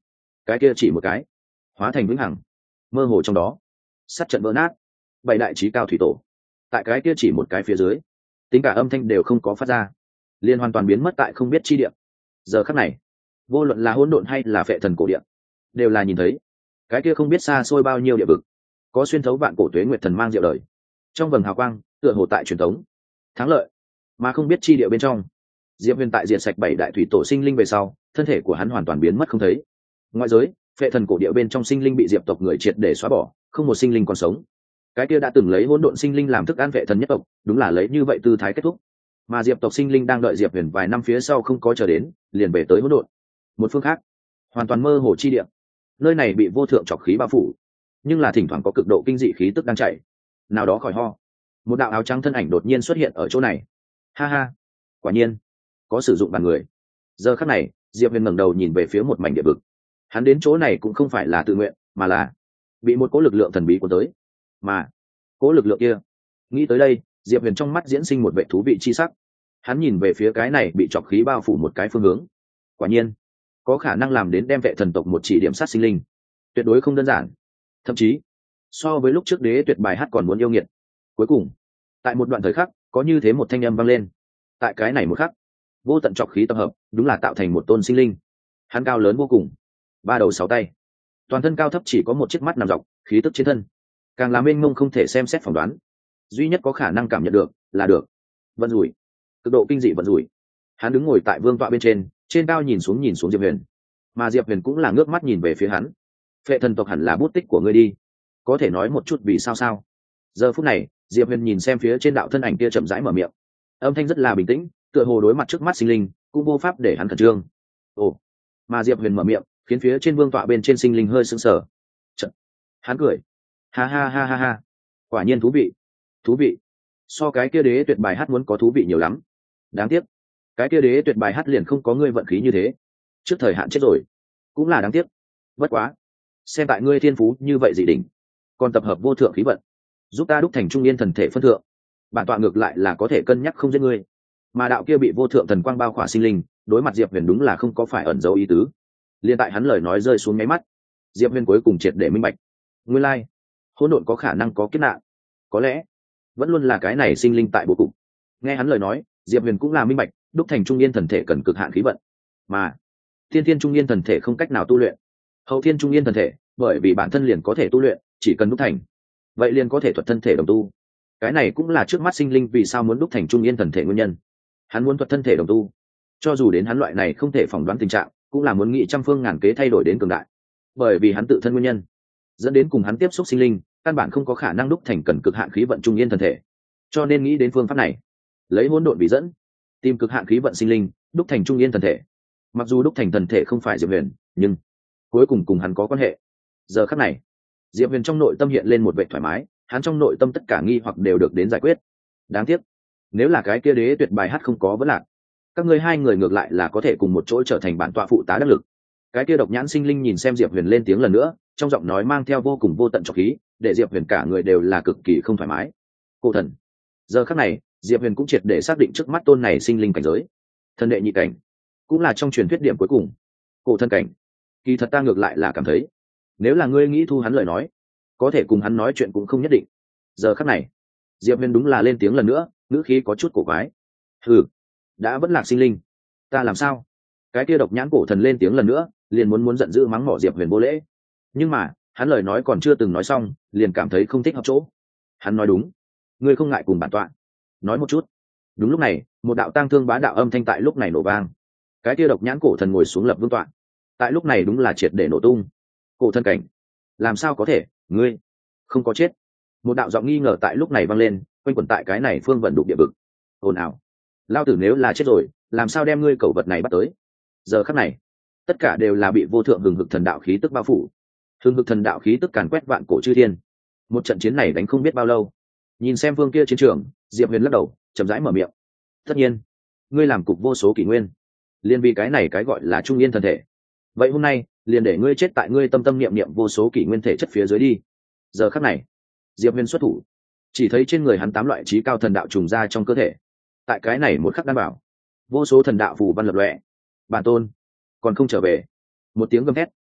cái kia chỉ một cái hóa thành vĩnh hằng, mơ hồ trong đó sát trận vỡ nát, bảy đại trí cao thủy tổ tại cái kia chỉ một cái phía dưới, tính cả âm thanh đều không có phát ra, liền hoàn toàn biến mất tại không biết chi địa. Giờ khắc này, vô luận là hỗn độn hay là phệ thần cổ địa, đều là nhìn thấy cái kia không biết xa xôi bao nhiêu địa vực, có xuyên thấu vạn cổ tuế nguyệt thần mang diệu đời, trong vầng hào quang tựa hồ tại truyền thống thắng lợi. Mà không biết chi địa bên trong, diệp huyền tại diệt sạch bảy đại thủy tổ sinh linh về sau, thân thể của hắn hoàn toàn biến mất không thấy. Ngoại giới phệ thần cổ địa bên trong sinh linh bị diệp tộc người triệt để xóa bỏ, không một sinh linh còn sống. Cái kia đã từng lấy hỗn độn sinh linh làm thức ăn vệ thần nhất tộc, đúng là lấy như vậy tư thái kết thúc. Mà diệp tộc sinh linh đang đợi diệp huyền vài năm phía sau không có chờ đến, liền về tới hỗn độn. Một phương khác, hoàn toàn mơ hồ chi địa, nơi này bị vô thượng trọc khí bao phủ, nhưng là thỉnh thoảng có cực độ kinh dị khí tức đang chảy. Nào đó khỏi ho, một đạo áo trắng thân ảnh đột nhiên xuất hiện ở chỗ này. Ha ha, quả nhiên có sử dụng bàn người. Giờ khắc này, diệp huyền ngẩng đầu nhìn về phía một mảnh địa vực. Hắn đến chỗ này cũng không phải là tự nguyện, mà là bị một cỗ lực lượng thần bí cuốn tới. Mà cỗ lực lượng kia, nghĩ tới đây, diệp huyền trong mắt diễn sinh một vẻ thú vị chi sắc. Hắn nhìn về phía cái này bị trọc khí bao phủ một cái phương hướng. Quả nhiên có khả năng làm đến đem vệ thần tộc một chỉ điểm sát sinh linh, tuyệt đối không đơn giản. Thậm chí so với lúc trước đế tuyệt bài hát còn muốn yêu nghiệt. Cuối cùng tại một đoạn thời khắc, có như thế một thanh âm vang lên. Tại cái này một khắc, vô tận trọc khí tập hợp, đúng là tạo thành một tôn sinh linh. Hắn cao lớn vô cùng, ba đầu sáu tay, toàn thân cao thấp chỉ có một chiếc mắt nằm dọc, khí tức trên thân càng làm mênh mông không thể xem xét phỏng đoán. Duy nhất có khả năng cảm nhận được là được vận rủi, cực độ kinh dị vận rủi. Hắn đứng ngồi tại vương tọa bên trên, trên cao nhìn xuống nhìn xuống diệp huyền, mà diệp huyền cũng là ngước mắt nhìn về phía hắn. Phệ thần tộc hẳn là bút tích của ngươi đi, có thể nói một chút vì sao sao? Giờ phút này, diệp huyền nhìn xem phía trên đạo thân ảnh kia chậm rãi mở miệng, âm thanh rất là bình tĩnh, tựa hồ đối mặt trước mắt sinh linh cũng vô pháp để hắn khẩn trương. Ồ, mà diệp huyền mở miệng khiến phía trên vương tọa bên trên sinh linh hơi sững sờ. Chật, hắn cười, ha ha ha ha ha, quả nhiên thú vị, thú vị, so cái kia đế tuyệt bài hát muốn có thú vị nhiều lắm. Đáng tiếc cái kia đế tuyệt bài hát liền không có ngươi vận khí như thế, trước thời hạn chết rồi, cũng là đáng tiếc. Bất quá xem tại ngươi thiên phú như vậy dị đỉnh, còn tập hợp vô thượng khí vận, giúp ta đúc thành trung yên thần thể phân thượng, bản tọa ngược lại là có thể cân nhắc không giết ngươi. Mà đạo kia bị vô thượng thần quang bao khỏa sinh linh, đối mặt diệp huyền đúng là không có phải ẩn dấu ý tứ. Liên tại hắn lời nói rơi xuống nháy mắt, diệp huyền cuối cùng triệt để minh bạch, nguyên lai hỗn độn có khả năng có kiếp nạn, có lẽ vẫn luôn là cái này sinh linh tại bộ cục. Nghe hắn lời nói, diệp huyền cũng là minh bạch, đúc thành trung yên thần thể cần cực hạn khí vận, mà thiên thiên trung yên thần thể không cách nào tu luyện. Hậu thiên trung yên thần thể bởi vì bản thân liền có thể tu luyện, chỉ cần đúc thành vậy liền có thể thuật thân thể đồng tu. Cái này cũng là trước mắt sinh linh vì sao muốn đúc thành trung yên thần thể nguyên nhân. Hắn muốn thuật thân thể đồng tu, cho dù đến hắn loại này không thể phỏng đoán tình trạng, cũng là muốn nghĩ trăm phương ngàn kế thay đổi đến cường đại. Bởi vì hắn tự thân nguyên nhân, dẫn đến cùng hắn tiếp xúc sinh linh căn bản không có khả năng đúc thành cần cực hạn khí vận trung yên thần thể, cho nên nghĩ đến phương pháp này, lấy hỗn độn vì dẫn, tìm cực hạn khí vận sinh linh đúc thành trung yên thần thể. Mặc dù đúc thành thần thể không phải diệp huyền, nhưng cuối cùng cùng hắn có quan hệ. Giờ khắc này, diệp huyền trong nội tâm hiện lên một vẻ thoải mái, hắn trong nội tâm tất cả nghi hoặc đều được đến giải quyết. Đáng tiếc nếu là cái kia đế tuyệt bài hát không có vấn lạc, các ngươi hai người ngược lại là có thể cùng một chỗ trở thành bản tọa phụ tá đắc lực. Cái kia độc nhãn sinh linh nhìn xem diệp huyền lên tiếng lần nữa, trong giọng nói mang theo vô cùng vô tận trọc khí, để diệp huyền cả người đều là cực kỳ không thoải mái. Cổ thần. Giờ khắc này, diệp huyền cũng triệt để xác định trước mắt tôn này sinh linh cảnh giới, thần đệ nhị cảnh, cũng là trong truyền thuyết điểm cuối cùng, cổ thần cảnh. Kỳ thật ta ngược lại là cảm thấy, nếu là ngươi nghĩ thu hắn lời nói, có thể cùng hắn nói chuyện cũng không nhất định. Giờ khắc này, diệp huyền đúng là lên tiếng lần nữa, ngữ khí có chút cổ quái. Ừ, đã vẫn lạc sinh linh, ta làm sao? Cái kia độc nhãn cổ thần lên tiếng lần nữa, liền muốn muốn giận dữ mắng mỏ diệp huyền vô lễ. Nhưng mà hắn lời nói còn chưa từng nói xong, liền cảm thấy không thích hợp chỗ. Hắn nói đúng, ngươi không ngại cùng bản tọa nói một chút. Đúng lúc này, một đạo tang thương bá đạo âm thanh tại lúc này nổ vang. Cái kia độc nhãn cổ thần ngồi xuống lập vương tọa, tại lúc này đúng là triệt để nổ tung. Cổ thân cảnh, làm sao có thể, ngươi không có chết? Một đạo giọng nghi ngờ tại lúc này vang lên, quanh quẩn tại cái này phương vận đục địa vực. Ồn ào, lao tử nếu là chết rồi, làm sao đem ngươi cẩu vật này bắt tới? Giờ khắc này, tất cả đều là bị vô thượng hừng hực thần đạo khí tức bao phủ. Hừng hực thần đạo khí tức càn quét vạn cổ chư thiên. Một trận chiến này đánh không biết bao lâu. Nhìn xem phương kia chiến trường, diệp huyền lắc đầu, chậm rãi mở miệng. Tất nhiên, ngươi làm cục vô số kỷ nguyên, liên vì cái này cái gọi là trung yên thần thể. Vậy hôm nay, liền để ngươi chết tại ngươi tâm tâm niệm niệm vô số kỷ nguyên thể chất phía dưới đi. Giờ khắc này, diệp huyền xuất thủ, chỉ thấy trên người hắn tám loại trí cao thần đạo trùng ra trong cơ thể. Tại cái này một khắc đảm bảo, vô số thần đạo phù văn lập lòe. Bản tôn còn không trở về. Một tiếng gầm thét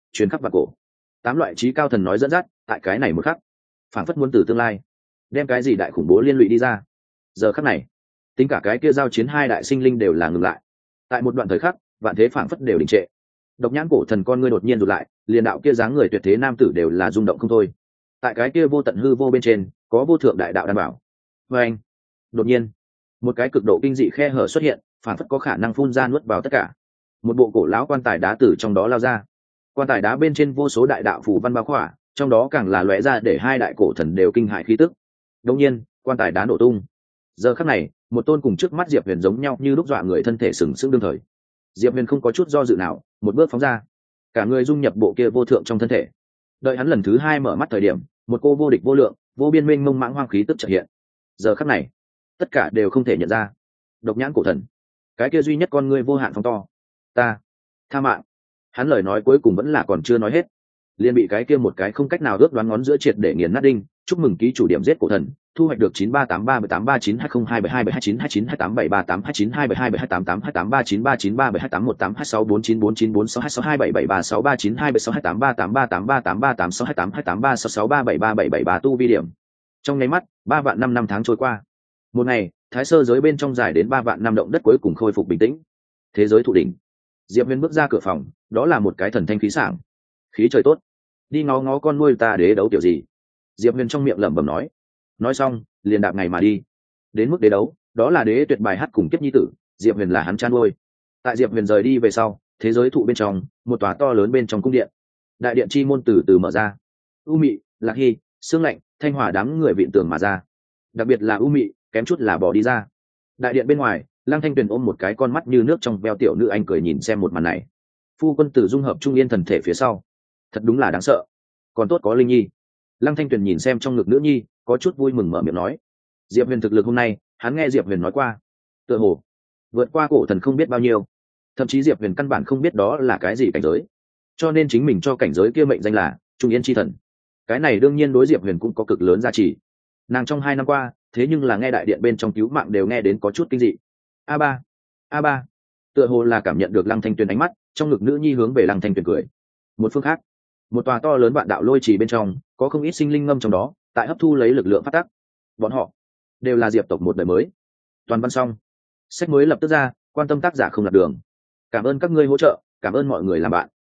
chuyến khắp và cổ. Tám loại trí cao thần nói dẫn dắt tại cái này một khắc, phản phất muốn từ tương lai đem cái gì đại khủng bố liên lụy đi ra. Giờ khắc này, tính cả cái kia giao chiến hai đại sinh linh đều là ngừng lại. Tại một đoạn thời khắc, vạn thế phản phất đều đình trệ. Độc nhãn cổ thần con ngươi đột nhiên rụt lại, liền đạo kia dáng người tuyệt thế nam tử đều là rung động không thôi. Tại cái kia vô tận hư vô bên trên, có vô thượng đại đạo đảm bảo. Và anh, đột nhiên, một cái cực độ kinh dị khe hở xuất hiện, phản phất có khả năng phun ra nuốt vào tất cả. Một bộ cổ lão quan tài đá từ trong đó lao ra. Quan tài đá bên trên vô số đại đạo phù văn bao khỏa, trong đó càng là lóe ra để hai đại cổ thần đều kinh hãi khí tức. Đột nhiên, quan tài đá nổ tung. Giờ khắc này, một tôn cùng trước mắt Diệp Huyền giống nhau như lúc dọa người thân thể sừng sững đương thời. Diệp Huyền không có chút do dự nào, một bước phóng ra, cả người dung nhập bộ kia vô thượng trong thân thể. Đợi hắn lần thứ hai mở mắt thời điểm, một cô vô địch vô lượng, vô biên mênh mông mãng hoang khí tức chợt hiện. Giờ khắc này, tất cả đều không thể nhận ra. Độc nhãn cổ thần, cái kia duy nhất con ngươi vô hạn phóng to. Ta, tha mạng. Hắn lời nói cuối cùng vẫn là còn chưa nói hết, liền bị cái kia một cái không cách nào ước đoán ngón giữa triệt để nghiền nát đinh. Chúc mừng ký chủ điểm giết cổ thần, thu hoạch được chín ba tám ba tám ba chín hai không hai bảy hai bảy hai chín hai chín hai tám bảy ba tám hai chín hai bảy hai bảy hai tám tám hai tám ba chín ba chín ba bảy hai tám một tám hai sáu bốn chín bốn chín bốn sáu hai sáu hai bảy bảy ba sáu ba chín hai bảy sáu hai tám ba tám ba tám ba tám ba tám sáu hai tám hai tám ba sáu sáu ba bảy ba bảy bảy ba tu vi điểm. Trong nháy mắt, ba vạn năm năm tháng trôi qua. Một ngày, thái sơ giới bên trong dài đến ba vạn năm động đất cuối cùng khôi phục bình tĩnh. Thế giới thụ đỉnh. Diệp Huyền bước ra cửa phòng, đó là một cái thần thanh khí sảng. Khí trời tốt, đi ngó ngó con nuôi ta đế đấu kiểu gì. Diệp Huyền trong miệng lẩm bẩm nói. Nói xong, liền đạp ngày mà đi. Đến mức đế đấu, đó là đế tuyệt bài hát cùng kiếp nhi tử, Diệp Huyền là hắn chăn nuôi. Tại Diệp Huyền rời đi về sau, thế giới thụ bên trong, một tòa to lớn bên trong cung điện. Đại điện chi môn từ từ mở ra. U Mị, Lạc Hy, Sương Lạnh, Thanh Hỏa đám người viện tường mà ra. Đặc biệt là U Mị, kém chút là bỏ đi ra. Đại điện bên ngoài, Lăng Thanh Tuyền ôm một cái con mắt như nước trong veo tiểu nữ anh cười nhìn xem một màn này. Phu quân tử dung hợp trung yên thần thể phía sau, thật đúng là đáng sợ. Còn tốt có Linh Nhi. Lăng Thanh Tuyền nhìn xem trong ngực nữ nhi, có chút vui mừng mở miệng nói. Diệp Huyền thực lực hôm nay, hắn nghe Diệp Huyền nói qua, tựa hồ vượt qua cổ thần không biết bao nhiêu, thậm chí Diệp Huyền căn bản không biết đó là cái gì cảnh giới, cho nên chính mình cho cảnh giới kia mệnh danh là Trung Yên chi thần. Cái này đương nhiên đối Diệp Huyền cũng có cực lớn giá trị. Nàng trong hai năm qua, thế nhưng là nghe đại điện bên trong cứu mạng đều nghe đến có chút kinh dị. A ba, a ba, tựa hồ là cảm nhận được Lăng Thanh Tuyền ánh mắt, trong ngực nữ nhi hướng về Lăng Thanh Tuyền cười. Một phương khác, một tòa to lớn vạn đạo lôi trì bên trong, có không ít sinh linh ngâm trong đó, tại hấp thu lấy lực lượng phát tắc. Bọn họ đều là Diệp tộc một đời mới. Toàn văn xong, sách mới lập tức ra, quan tâm tác giả không lạc đường. Cảm ơn các ngươi hỗ trợ, cảm ơn mọi người làm bạn.